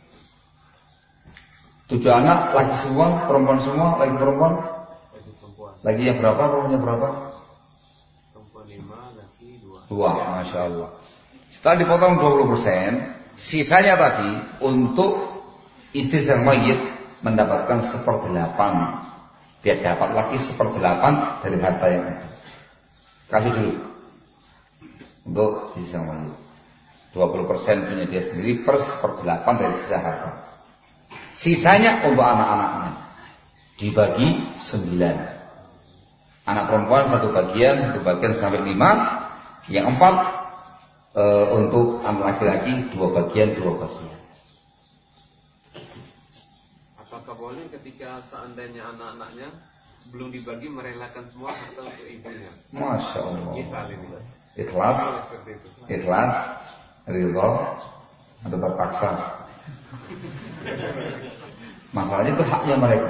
Tujuh anak, laki semua, perempuan semua, laki perempuan. Lagi yang berapa, perempuannya berapa? Perempuan lima, laki dua. Dua, masya Allah. Setelah dipotong dua puluh persen, sisanya tadi untuk istri sang mayit mendapatkan seperdelapan. Dia dapat lagi seperdelapan dari harta yang ada. Kasih dulu untuk istri sang mayit. dua puluh persen punya dia sendiri per seperdelapan dari sisa harta. Sisanya untuk anak-anaknya dibagi sembilan. Anak perempuan satu bagian, satu bagian sampai lima. Yang empat e, untuk anak laki-laki dua bagian, dua bagian. Apakah boleh ketika seandainya anak-anaknya belum dibagi merelakan semua harta untuk ibunya? Masya Allah. Misal ini. Ikhlas, ikhlas, ridho, atau terpaksa. Masalahnya itu haknya mereka.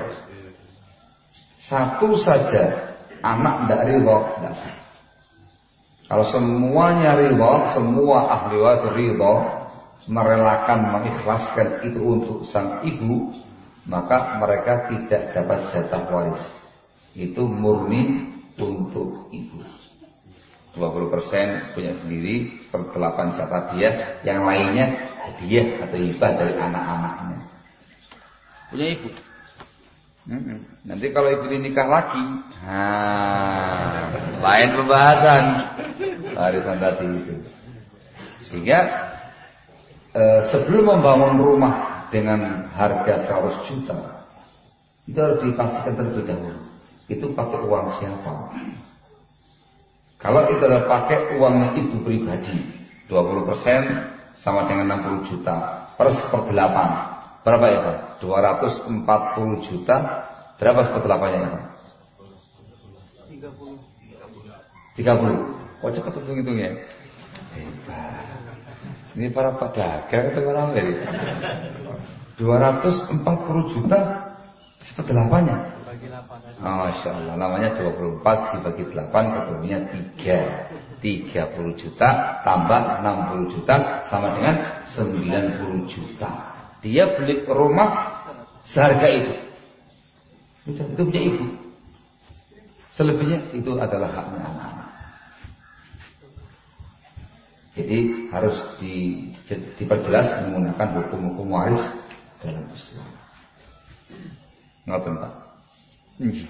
Satu saja anak tidak ridho, tidak sah. Kalau semuanya ridho, semua ahli waris ridho, merelakan, mengikhlaskan itu untuk sang ibu, maka mereka tidak dapat jatah waris. Itu murni untuk ibu. dua puluh persen punya sendiri, seperdelapan jatah dia, yang lainnya hadiah atau hibah dari anak-anaknya. Punya ibu. Hmm. Nanti kalau ibu nikah lagi, nah, lain pembahasan warisan tadi itu. Sehingga eh, sebelum membangun rumah dengan harga seratus juta, itu harus dipastikan terlebih dahulu. Itu pakai uang siapa? Kalau itu adalah pakai uangnya ibu pribadi, dua puluh persen sama dengan enam puluh juta per seperdelapan. Berapa ya Pak? dua ratus empat puluh juta. Berapa seperdelapannya ya Pak? tiga puluh. Oh cepat hitung-hitungnya. Hebat. Ini para pedagang atau orang lain? dua ratus empat puluh juta seperdelapannya. Oh, Masya Allah, namanya dua puluh empat dibagi delapan, ketemunya tiga. tiga puluh juta tambah enam puluh juta sama dengan sembilan puluh juta. Dia beli rumah seharga itu. Itu, itu punya ibu. Selebihnya itu adalah haknya anak-anak. Jadi harus di, diperjelas menggunakan hukum-hukum waris dalam Islam. Ngoten Pak. Hmm.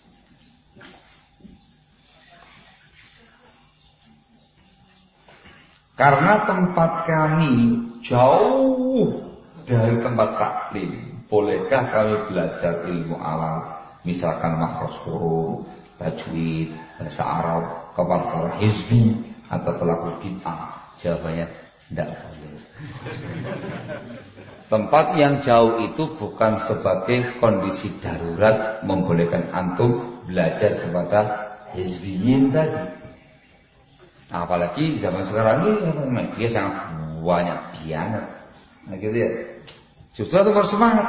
Karena tempat kami jauh dari tempat taklim, bolehkah kami belajar ilmu alam, misalkan makhraj huruf, tajwid, bahasa Arab, kepada hizbi atau pelaku bid'ah? Jawabannya tidak boleh. Tempat yang jauh itu bukan sebagai kondisi darurat membolehkan antum belajar kepada hizbiyin tadi. Apalagi zaman sekarang ini media sangat banyak bianat. Nah gitu ya. Justru itu bersemangat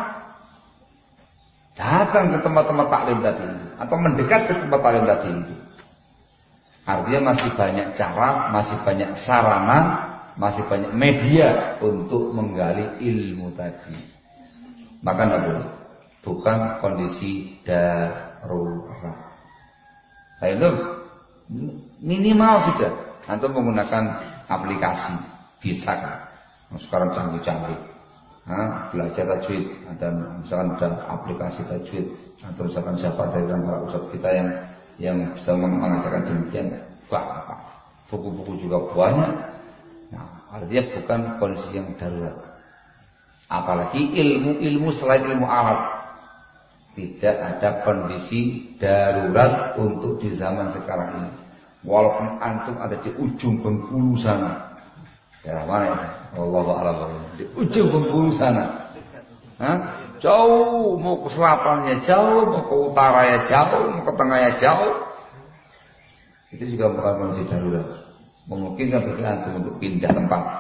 datang ke tempat-tempat taklim tadi itu, atau mendekat ke tempat taklim tadi itu. Artinya masih banyak cara, masih banyak sarana, masih banyak media untuk menggali ilmu tadi. Maka tidak boleh. Bukan kondisi darurat. Nah itu minimal sudah. Atau menggunakan aplikasi bisa kan? Sekarang canggih-canggih. Nah, belajar tajwid, ada misalkan ada aplikasi tajwid, atau misalkan siapa dari para ustadz kita yang yang bisa mengajarkan demikian, banyak. Buku-buku juga banyak. Nah, artinya bukan kondisi yang darurat. Apalagi ilmu-ilmu selain ilmu alat, tidak ada kondisi darurat untuk di zaman sekarang ini. Walaupun antum ada di ujung Bengkulu sana, daerah mana ya? Wallahu a'lam. Di ujung Bengkulu sana, hah? Jauh, mau ke selatannya jauh, mau ke utaranya jauh, mau ke tengahnya jauh. Itu juga bukan kondisi darurat. Memungkinkan bagi antum untuk pindah tempat.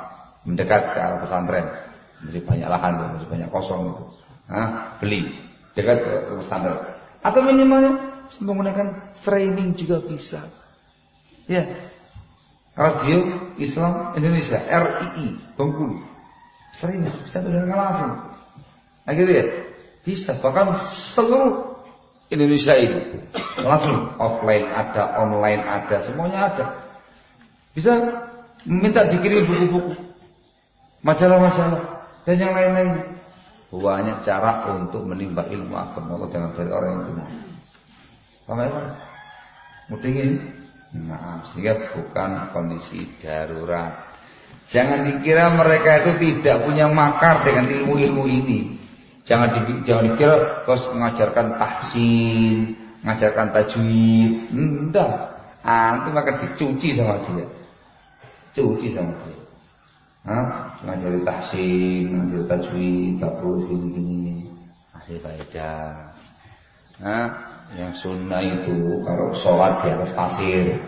mendekat ke arah pesantren, masih banyak lahan, masih banyak kosong itu, nah, beli dekat ke pesantren. Atau minimalnya menggunakan streaming juga bisa. Ya, Radio Islam Indonesia R I I Bengkulu, streaming bisa dengarkan langsung. Nah gitu ya, bisa bahkan seluruh Indonesia ini langsung offline ada, online ada, semuanya ada. Bisa minta dikirim buku-buku, majalah-majalah dan yang lain-lain. Banyak cara untuk menimba ilmu agama Allah dengan dari orang yang benar. Paham ya? Muding ini? Nah, sehingga bukan kondisi darurat. Jangan dikira mereka itu tidak punya makar dengan ilmu-ilmu ini. Jangan, di, jangan dikira terus mengajarkan tahsin, mengajarkan tajwid. Enggak. Antum akan dicuci sama dia. Cuci sama dia. Hah? Ngajari tahsin, ngajari tajwid, bagus gini-gini. Masih faedah. Hah? Yang sunnah itu kalau sholat di atas pasir.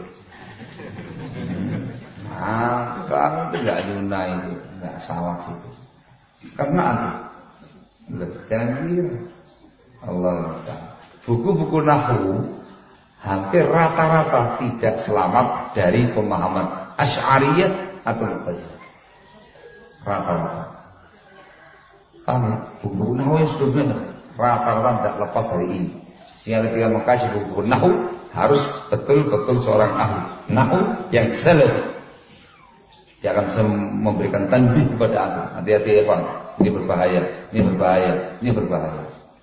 Nah, kalau itu enggak sunnah itu, enggak salah itu. Karena antum jangan kira Allah musta'an. Buku-buku nahwu hampir rata-rata tidak selamat dari pemahaman Asy'ariyah atau Mu'tazilah. Rata-rata. Paham ya? Buku-buku nahwu yang sebelumnya rata-rata tidak lepas dari ini. Sehingga ketika mengkaji buku-buku nahwu harus betul-betul seorang ahli nahwu yang salaf. Dia akan bisa memberikan tanbih kepada aku. Hati-hati ya Pak, ini berbahaya, ini berbahaya, ini berbahaya.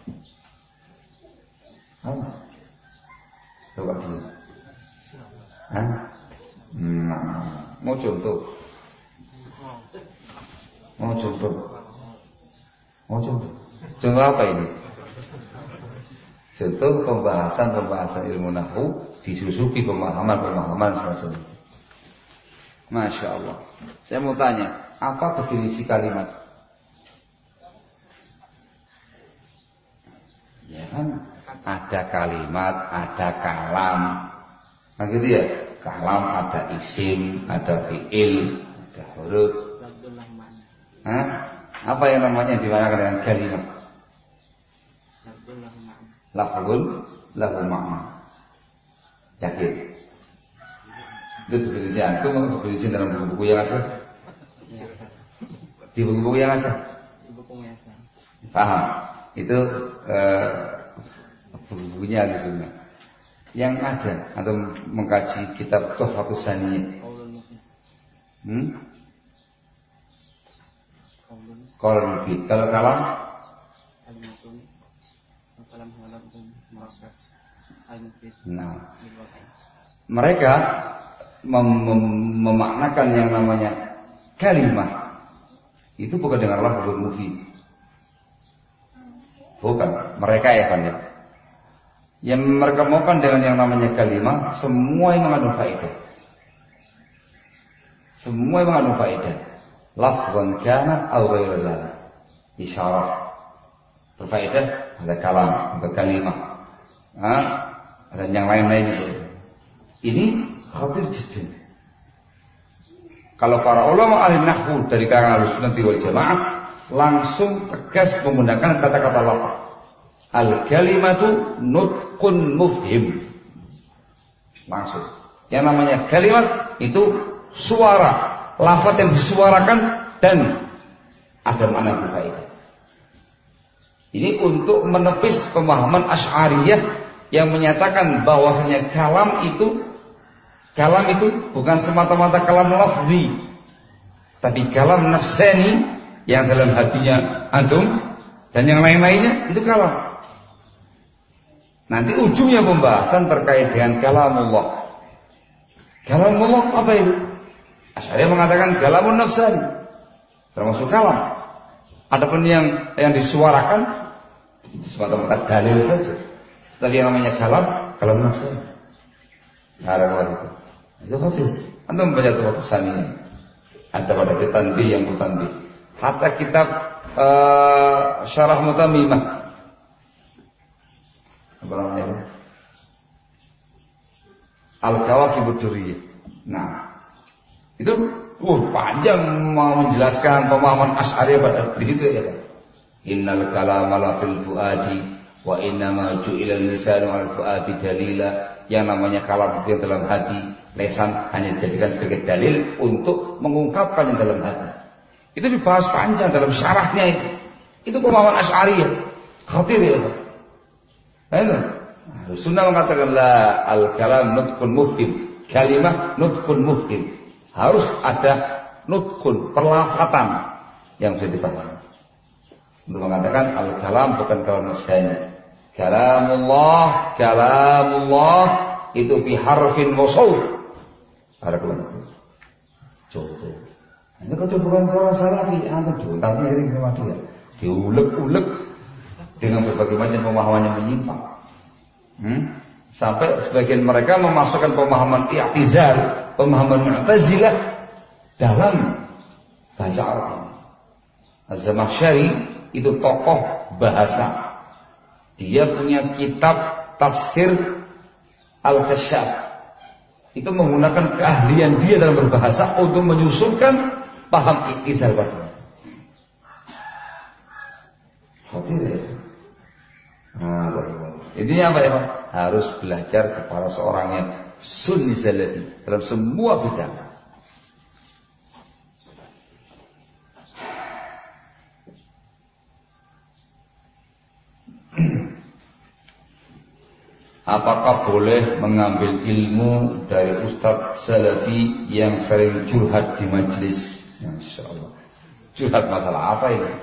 Hah? Coba dulu. Hah? Nah, mau contoh? Mau contoh? Mau contoh? Contoh apa ini? Contoh pembahasan-pembahasan ilmu nahwu disusupi pemahaman-pemahaman semacam ini. Masya Allah. Saya mau tanya, apa definisi kalimat? Ya kan, ada kalimat, ada kalam. Nah gitu ya, kalam ada isim, ada fi'il, ada huruf. Hah? Apa yang namanya dimana dengan kalimat? Lafzul lahu makna. Yakin? Itu definisi antum, definisi dalam buku-buku yang ada. Di buku-buku yang ada. Di buku yang ada. Paham? Itu eh, buku-bukunya di sini. Yang ada atau mengkaji kitab Tuhfatus Saniyah. Hmm? Qaulun fi. Kalau kalam nah, mereka mem mem memaknakan yang namanya kalimah itu bukan dengan lafzul mufid. Bukan, mereka ya kan ya. Yang mereka maukan dengan yang namanya kalimah semua yang mengandung faedah. Semua yang mengandung faedah. Lafzan kana aw ghairu dzalik. Isyarat berfaedah ada kalam, ada kalimah. Nah, dan yang lain-lain itu. Ini khatir jiddan. Kalau para ulama ahli nahwu dari kalangan Ahlussunnah wal Jamaah langsung tegas menggunakan kata-kata lafaz. Al-kalimatu nutqun mufhim. Langsung. Yang namanya kalimat itu suara, lafaz yang disuarakan dan ada makna berfaedah. Ini untuk menepis pemahaman Asy'ariyah yang menyatakan bahwasanya kalam itu kalam itu bukan semata-mata kalam lafzi, tapi kalam nafsani yang dalam hatinya antum dan yang lain-lainnya itu kalam. Nanti ujungnya pembahasan terkait dengan kalamullah. Kalamullah apa itu? Asy'ariyah mengatakan kalamun nafsani termasuk kalam. Adapun yang yang disuarakan itu semata-mata dalil saja. Tapi yang namanya kalam, kalam nafsani. Ada apa itu? Itu betul. Anda membaca Tuhfatus Saniyah. Ada pada tanbih yang bertanbih. Hatta kitab uh, Syarah Mutamimah. Apa namanya? Al-Kawakibud Durriyah. Nah, itu uh, panjang mau menjelaskan pemahaman Asy'ariyah pada di situ ya Pak. Innal kalama la fil fuadi wa innama ju'ila lisanu al fuadi dalila. Yang namanya kalam itu yang dalam hati, lesan hanya dijadikan sebagai dalil untuk mengungkapkan yang dalam hati. Itu dibahas panjang dalam syarahnya itu. Itu pemahaman Asy'ariyah. Khatir ya Pak. Ayo. Sunnah mengatakan la al-kalam nutqun mufhim. Kalimah nutqun mufhim. Harus ada nutqun, perlafatan yang bisa dipahami. Untuk mengatakan al-kalam bukan kalam nafsani. Kalamullah, kalamullah itu biharfin wa shaut. Barakallahu. Contoh. Ini kalau bukan seorang salafi, antum diuntang sering sama dia. Diulek-ulek dengan berbagai macam pemahaman yang menyimpang. Hmm? Sampai sebagian mereka memasukkan pemahaman i'tizal, pemahaman mu'tazilah dalam bahasa Arab. Az-Zamakhsyari itu tokoh bahasa. Dia punya kitab tafsir Al-Kasyaf. Itu menggunakan keahlian dia dalam berbahasa untuk menyusunkan paham i'tizal padanya. Khatir ya. Nah, intinya apa ya Pak? Harus belajar kepada seorang yang sunni salafi dalam semua bidang. Apakah boleh mengambil ilmu dari ustadz salafi yang sering curhat di majelis? Masya Allah. Curhat masalah apa ini?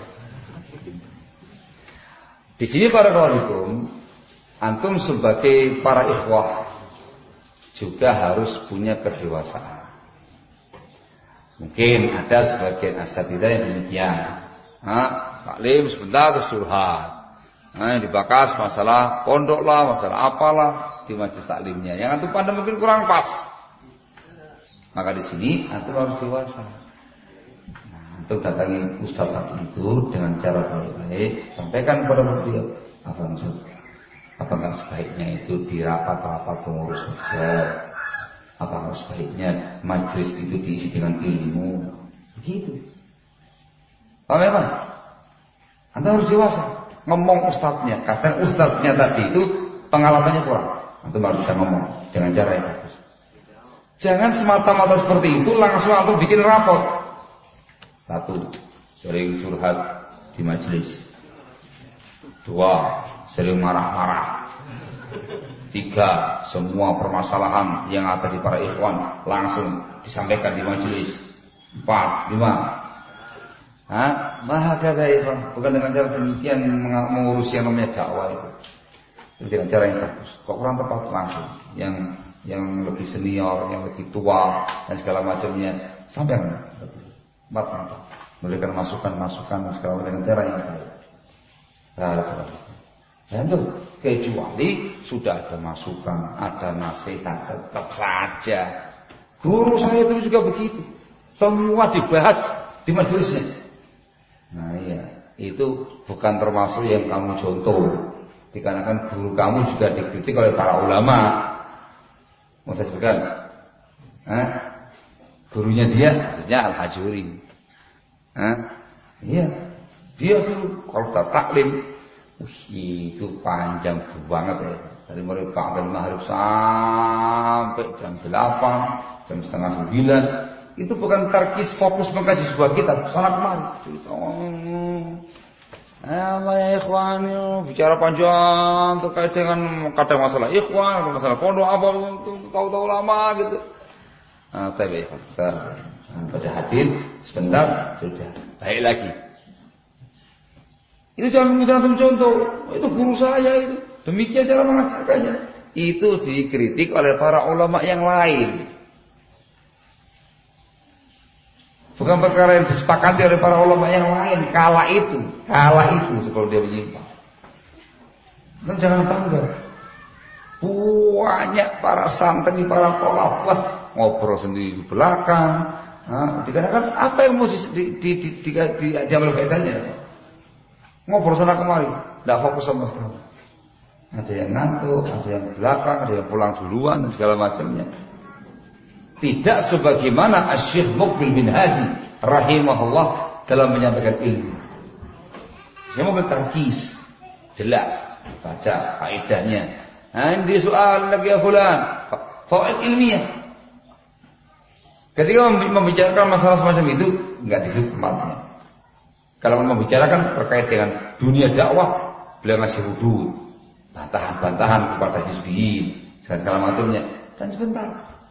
Di sini para kawan, antum sebagai para ikhwah juga harus punya kedewasaan. Mungkin ada sebagian asatidzah yang demikian. Nah, taklim sebentar terus curhat. Nah, yang dibahas masalah pondok lah, masalah apalah di majelis taklimnya. Yang antum pandang mungkin kurang pas. Maka di sini antum harus dewasa. Nah, antum datangi ustaz tadi itu dengan cara baik-baik, sampaikan kepada beliau, apa maksud? Apa enggak sebaiknya itu di rapat-rapat pengurus saja? Apa enggak sebaiknya majelis itu diisi dengan ilmu? Begitu. Paham ya Pak? Anda harus dewasa. Ngomong ustadznya, kadang ustadznya tadi itu pengalamannya kurang. Antum harus bisa ngomong dengan cara yang bagus. Jangan semata-mata seperti itu langsung antum bikin rapot. Satu, sering curhat di majelis. Dua, sering marah-marah. Tiga, semua permasalahan yang ada di para ikhwan langsung disampaikan di majelis. Empat, lima. Hah? Mahakada ikhwan, bukan dengan cara demikian mengurus yang namanya dakwah itu. Itu dengan cara yang bagus. Kok kurang tepat langsung. Yang yang lebih senior, yang lebih tua dan segala macamnya sampaikan. Empat mata. Memberikan masukan-masukan dan segala macam dengan cara yang baik. Nah, dan itu kecuali sudah ada masukan, ada nasihat, tetap saja. Guru saya itu juga begitu. Semua dibahas di majelisnya. Nah iya, itu bukan termasuk yang kamu contoh. Dikarenakan guru kamu juga dikritik oleh para ulama. Mau saya sebutkan? Hah? Gurunya dia, maksudnya Al-Hajuri. Hah? Iya, dia dulu kalau tak taklim, uh, itu panjang banget ya. Dari mulai Ba'dal Maghrib sampai jam delapan, jam setengah sembilan. Itu bukan tarkis fokus mengkaji sebuah kitab. Sana kemari. Apa ya ikhwan, bicara panjang terkait dengan kadang masalah ikhwan, masalah pondok apa tahu-tahu lama gitu. Nah, tapi ikhwan kita baca hadis sebentar sudah baik lagi. Itu jangan minta contoh. Itu guru saya itu. Demikian cara mengajarkannya. Itu dikritik oleh para ulama yang lain. Bukan perkara yang disepakati oleh para ulama yang lain. Kala itu, kala itu sebelum dia menyimpang. Dan jangan bangga. Banyak para santri, para tolabah ngobrol sendiri di belakang. Nah, dikarenakan apa yang mau di, di, di, di, di, di, diambil faedahnya? Ngobrol sana kemari, tidak fokus sama sekali. Ada yang ngantuk, ada yang belakang, ada yang pulang duluan dan segala macamnya. Tidak sebagaimana Asy-Syaikh Muqbil bin Hadi rahimahullah dalam menyampaikan ilmu. Dia mau bertarkis, jelas, baca faedahnya. Andi soal lagi ya fulan, faedah ilmiah. Ketika membicarakan masalah semacam itu, enggak di situ tempatnya. Kalau membicarakan terkait dengan dunia dakwah, beliau ngasih hudud, bantahan-bantahan kepada hizbiyin, segala macamnya. Dan sebentar,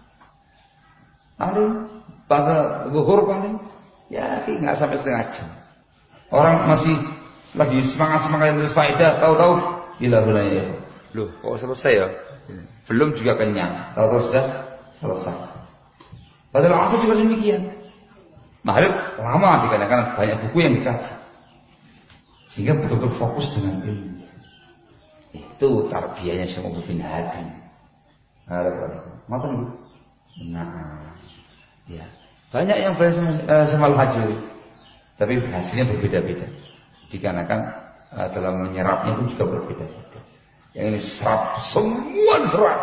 paling pada zuhur paling, ya nggak sampai setengah jam. Orang masih lagi semangat-semangat terus faedah, tahu-tahu gila gunanya. Loh, kok selesai ya? Belum juga kenyang, tahu-tahu sudah selesai. Padahal asal juga demikian. Maghrib lama dikarenakan banyak buku yang dikaji, sehingga betul-betul fokus dengan ilmu. Itu tarbiyahnya Syekh Muqbil bin Hadi. Nah, ya banyak yang berhasil sama Al-Hajuri, tapi hasilnya berbeda-beda. Dikarenakan uh, dalam menyerapnya pun juga berbeda-beda. Yang ini serap, semua diserap.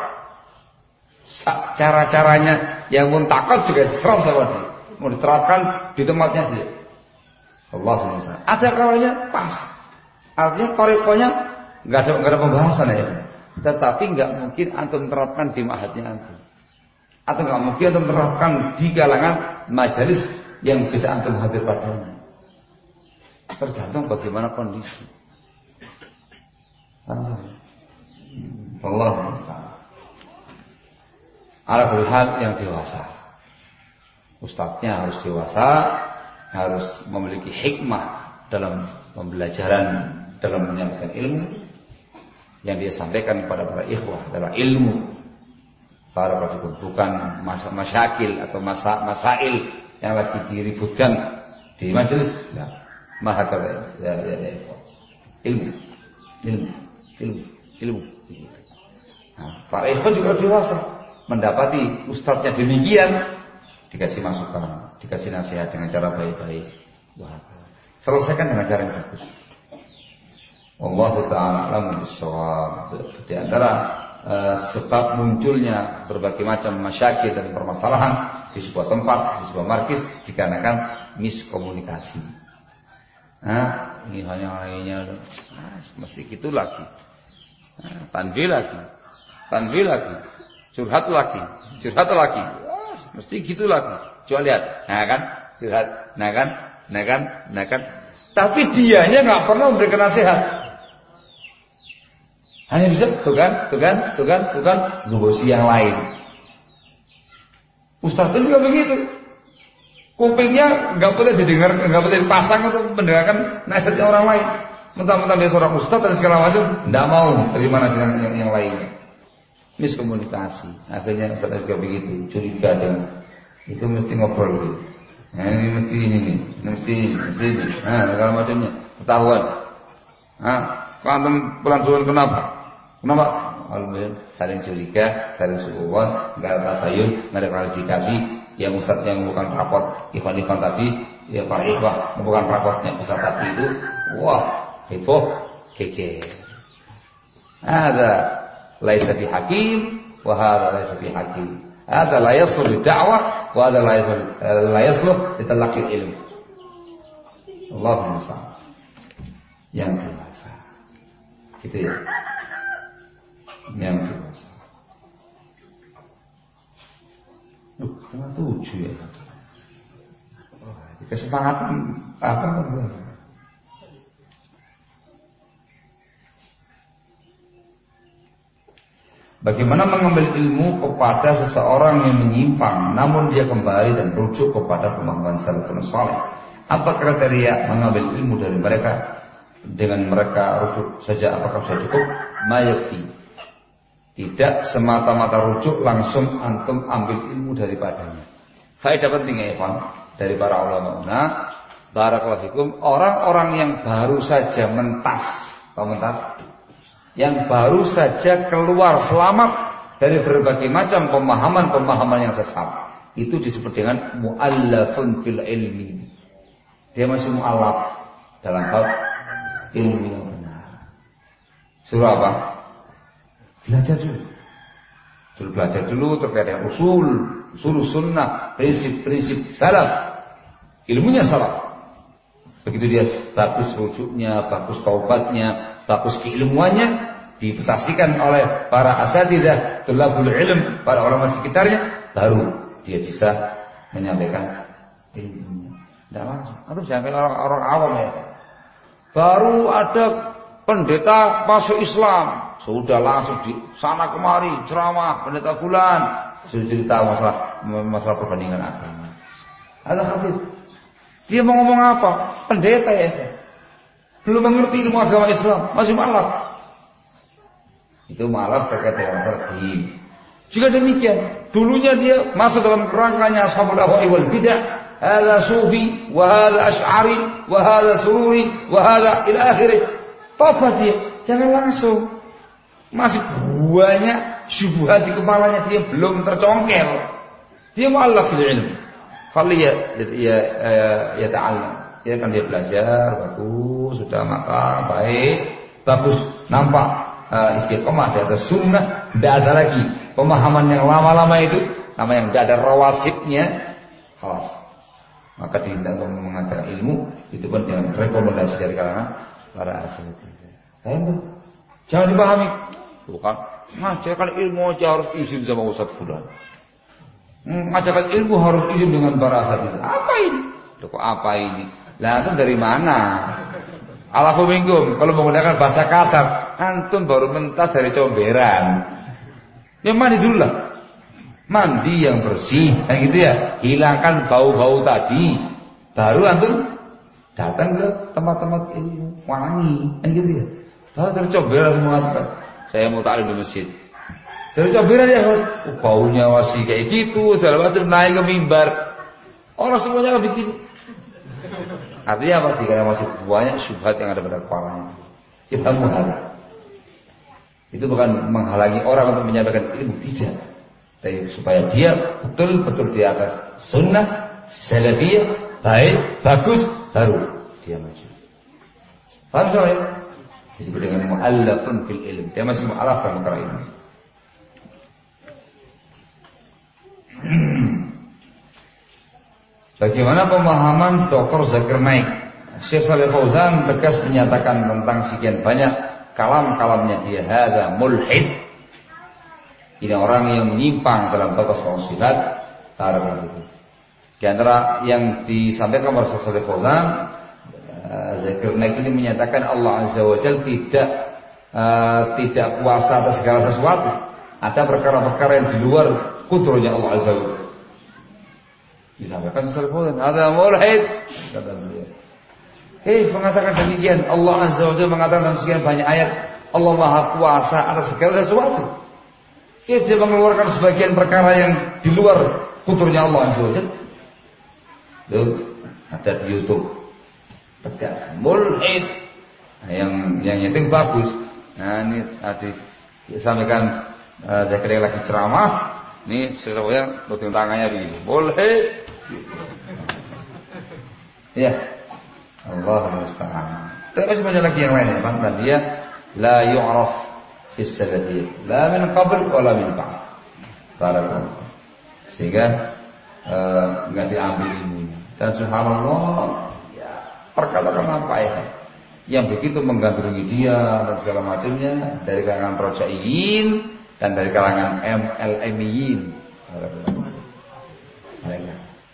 Cara-caranya yang muntakot juga diserap sama dia. Mau diterapkan di tempatnya dia. Allahumma shalli. Ada kalanya pas. Artinya korekonya nggak ada nggak ada pembahasan ya. Tetapi nggak mungkin antum terapkan di ma'hadnya antum. Atau nggak mungkin antum terapkan di kalangan majelis yang bisa antum hadir padanya. Tergantung bagaimana kondisi. Allahumma shalli. Ala kulli hal yang dewasa. Ustadznya harus dewasa, harus memiliki hikmah dalam pembelajaran, dalam menyampaikan ilmu. Yang dia sampaikan kepada para ikhwah adalah ilmu. Para praktikuh, bukan mas masyakil atau masa masail yang lagi diributkan di majelis. Ya, mahakala ya, ya, ya, ilmu, ilmu, ilmu, ilmu. Nah, para ikhwah juga dewasa, mendapati ustadznya demikian. Dikasih masukan, dikasih nasihat dengan cara baik-baik. Selesaikan dengan cara yang bagus. Wallahu ta'ala a'lam bishawab. Di antara uh, sebab munculnya berbagai macam masyakil dan permasalahan di sebuah tempat, di sebuah markis, dikarenakan miskomunikasi. Nah, ini hanya lainnya, nah, mesti gitu lagi. Nah, tanbih lagi, tanbih lagi, curhat lagi, curhat lagi. Mesti gitu lagi. Coba lihat, nah kan, lihat, nah kan, nah kan, nah kan. Tapi dianya nggak pernah memberikan nasihat. Hanya bisa tuh kan, tuh kan, tuh kan, tuh kan, ngurusi yang lain. Ustaz itu juga begitu. Kupingnya nggak boleh didengar, nggak boleh dipasang untuk mendengarkan nasihatnya orang lain. Mentang-mentang dia seorang ustaz dan segala macam, nggak mau terima nasihat yang, yang lainnya. Miskomunikasi. Akhirnya ustaz juga begitu, curiga dengan itu mesti ngobrol gitu. Nah, ini mesti ini nih, ini mesti ini, mesti ini. Nah, segala macamnya ketahuan. Ah, antum pulang duluan kenapa? Kenapa? Alhamdulillah saling curiga, saling suudzon, enggak ada tasayun, enggak ada klarifikasi. Yang ustaz yang bukan rapot ikhwan-ikhwan tadi, ya para ikhwah bukan rapotnya ustaz tadi itu, wah, heboh, geger. Ada laisa bi hakim wa hadza laisa bi hakim. Hadza la yasluh li da'wah wa hadza la yasluh li talaqqi ilm. Allahumma musta'an. Yang dewasa. Gitu ya. Yang dewasa. Duh, setengah tujuh ya. Kesepakatan apa? Bagaimana mengambil ilmu kepada seseorang yang menyimpang, namun dia kembali dan rujuk kepada pemahaman salafun saleh? Apa kriteria mengambil ilmu dari mereka? Dengan mereka rujuk saja, apakah sudah cukup? Mayakfi. Tidak semata-mata rujuk langsung antum ambil ilmu daripadanya. Faedah penting ya Ikhwan dari para ulama. Nah, barakallahu fikum, orang-orang yang baru saja mentas, atau mentas, yang baru saja keluar selamat dari berbagai macam pemahaman-pemahaman yang sesat, itu disebut dengan mu'allafun fil ilmi. Dia masih mu'allaf dalam bab ilmu yang benar. Suruh apa? Belajar dulu. Suruh belajar dulu terkait dengan usul, usul sunnah, prinsip-prinsip salaf. Ilmunya salaf. Begitu dia bagus rujuknya, bagus taubatnya, bagus keilmuannya, disaksikan oleh para asatidzah, tulabul ilm, para ulama sekitarnya, baru dia bisa menyampaikan ilmunya. Tidak langsung. Atau jangan kayak orang-orang awam ya. Baru ada pendeta masuk Islam, sudah langsung di sana kemari ceramah pendeta bulan, sudah cerita masalah masalah perbandingan agama. Ada khatib, dia mau ngomong apa? Pendeta ya, belum mengerti ilmu agama Islam, masih malaf. Itu malaf terkait dengan masalah din. Juga demikian, dulunya dia masuk dalam kerangkanya ashabul ahwa'i wal bid'ah. Hada sufi, wa hada asy'ari, wa hada sururi, wa hada ila akhirih. Tobat dia, jangan langsung. Masih banyak syubhat di kepalanya, dia belum tercongkel. Dia mu'allaf fil ilm. Fali ya ya ya ta'allam. Dia kan dia belajar, bagus, sudah maka baik, bagus, nampak uh, istiqomah di atas sunnah, tidak ada lagi pemahaman yang lama-lama itu, nama yang tidak ada rawasibnya, halas. Maka diminta untuk mengajar ilmu itu pun dengan rekomendasi dari kalangan para asatidzah. Jangan dipahami, bukan ngajarkan ilmu aja harus izin sama Ustaz fulan. Ngajarkan ilmu harus izin dengan para asatidzah. Apa ini? Loh, kok apa ini? Lah itu dari mana? Alhamdulillah, kalau menggunakan bahasa kasar, antum baru mentas dari comberan. Yang mandi dulu lah. Mandi yang bersih, kan gitu ya. Hilangkan bau-bau tadi, baru antum datang ke tempat-tempat ilmu wangi, kan gitu ya. Lalu tercoba semua, saya mau taklim di masjid. Tercoba ya, oh, baunya masih kayak gitu, segala macam, naik ke mimbar. Orang semuanya bikin. Artinya apa? Karena masih banyak syubhat yang ada pada kepalanya. Kita menghalang. Itu bukan menghalangi orang untuk menyampaikan ilmu, tidak. Tapi supaya dia betul-betul di atas sunnah, salafiyah, baik, bagus, baru dia maju. Paham soalnya? Disebut dengan mu'allafun fil ilm. Dia masih mu'allaf dalam perkara ini. Bagaimana pemahaman Doktor Zakir Naik? Syekh Shalih Fauzan tegas menyatakan tentang sekian banyak kalam-kalamnya dia, hadza mulhid. Ini orang yang menyimpang dalam bab sifat taala itu. Di antara yang disampaikan oleh Syekh Shalih Fauzan, Zakir Naik ini menyatakan Allah Azza wa Jalla tidak uh, tidak kuasa atas segala sesuatu. Ada perkara-perkara yang di luar kudrahnya Allah Azza wa Jalla. Disampaikan Syekh Shalih Fauzan, ada mulhid kata beliau. Eh, mengatakan demikian, Allah Azza wa Jalla mengatakan dalam sekian banyak ayat, Allah Maha Kuasa atas segala sesuatu. Dia mengeluarkan sebagian perkara yang di luar kuturnya Allah Azza wa Jalla. Itu ada di YouTube. Tegas mulhid. Nah, yang yang itu bagus. Nah, ini hadis disampaikan uh, Zakaria lagi ceramah. Ini sesuatu tutup tangannya begini. Mulhid. Ya. Allah musta'an. Tapi masih banyak lagi yang lainnya. Bahkan dia la yu'raf fi salafiyah, la min qabl wa la min ba'd. Barakallahu. Sehingga enggak uh, diambil ilmunya. Dan subhanallah, ya, perkataan apa ya yang begitu menggandrungi dia dan segala macamnya dari kalangan rojaiyin dan dari kalangan M L M-iyin. Mereka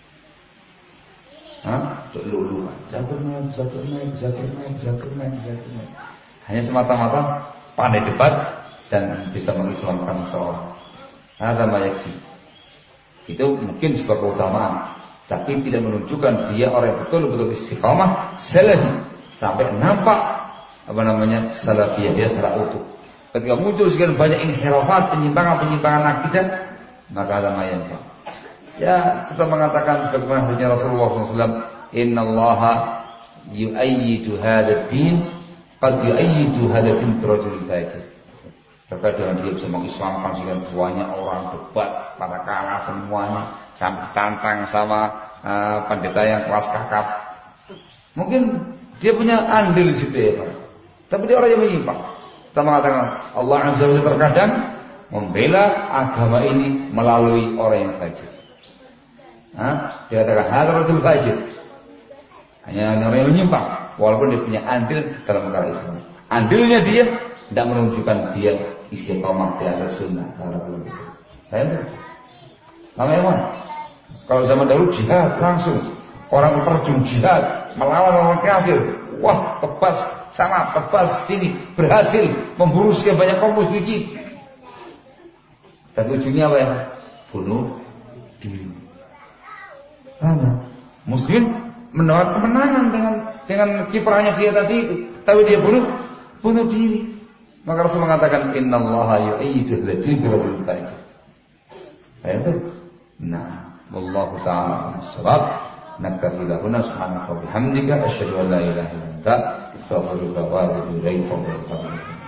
Hah? Lulu, jatuh naik, jatuh naik, jatuh naik, jatuh naik, jatuh naik. Hanya semata-mata pandai debat dan bisa mengislamkan seseorang. Ada mayakfi. Itu mungkin sebuah keutamaan, tapi tidak menunjukkan dia orang yang betul-betul istiqamah salafi sampai nampak apa namanya salafiyah dia secara utuh. Ketika muncul sekian banyak inhirafat, penyimpangan-penyimpangan akidah, maka ada mayakfi. Ya, kita mengatakan sebagaimana hadisnya Rasulullah shallallahu alaihi wasallam, innallaha yu'ayyidu hadzal din, qad yu'ayyidu hadzal din bi rajulin fajir. Terkait dengan dia bisa mengislamkan sekian banyak orang, debat pada kalah semuanya, sampai tantang sama uh, pendeta yang kelas kakap. Mungkin dia punya andil di situ ya, Pak. Tapi dia orang yang menyimpang. Kita mengatakan Allah Azza wa Jalla terkadang membela agama ini melalui orang yang fajir. Hah? Dia katakan hadratul fajir. Hanya orang yang menyimpang, walaupun dia punya andil dalam perkara Islam. Andilnya dia tidak menunjukkan dia istiqomah di atas sunnah. Saya itu. Namanya mana? Kalau zaman dahulu jihad langsung, orang terjun jihad melawan orang kafir. Wah, tebas sana, tebas sini, berhasil memburu sekian banyak kaum muslimin. Dan ujungnya apa ya? Bunuh diri. Karena muslim mendapat kemenangan dengan dengan kiprahnya dia tadi itu, tapi dia bunuh bunuh diri. Maka Rasul mengatakan innallaha yu'idul ladzi birajul fajir. Itu. Nah, wallahu ta'ala as-shawab. Naktafi lahuna subhanaka wa bihamdika asyhadu an la ilaha illa anta astaghfiruka wa atubu ilaik.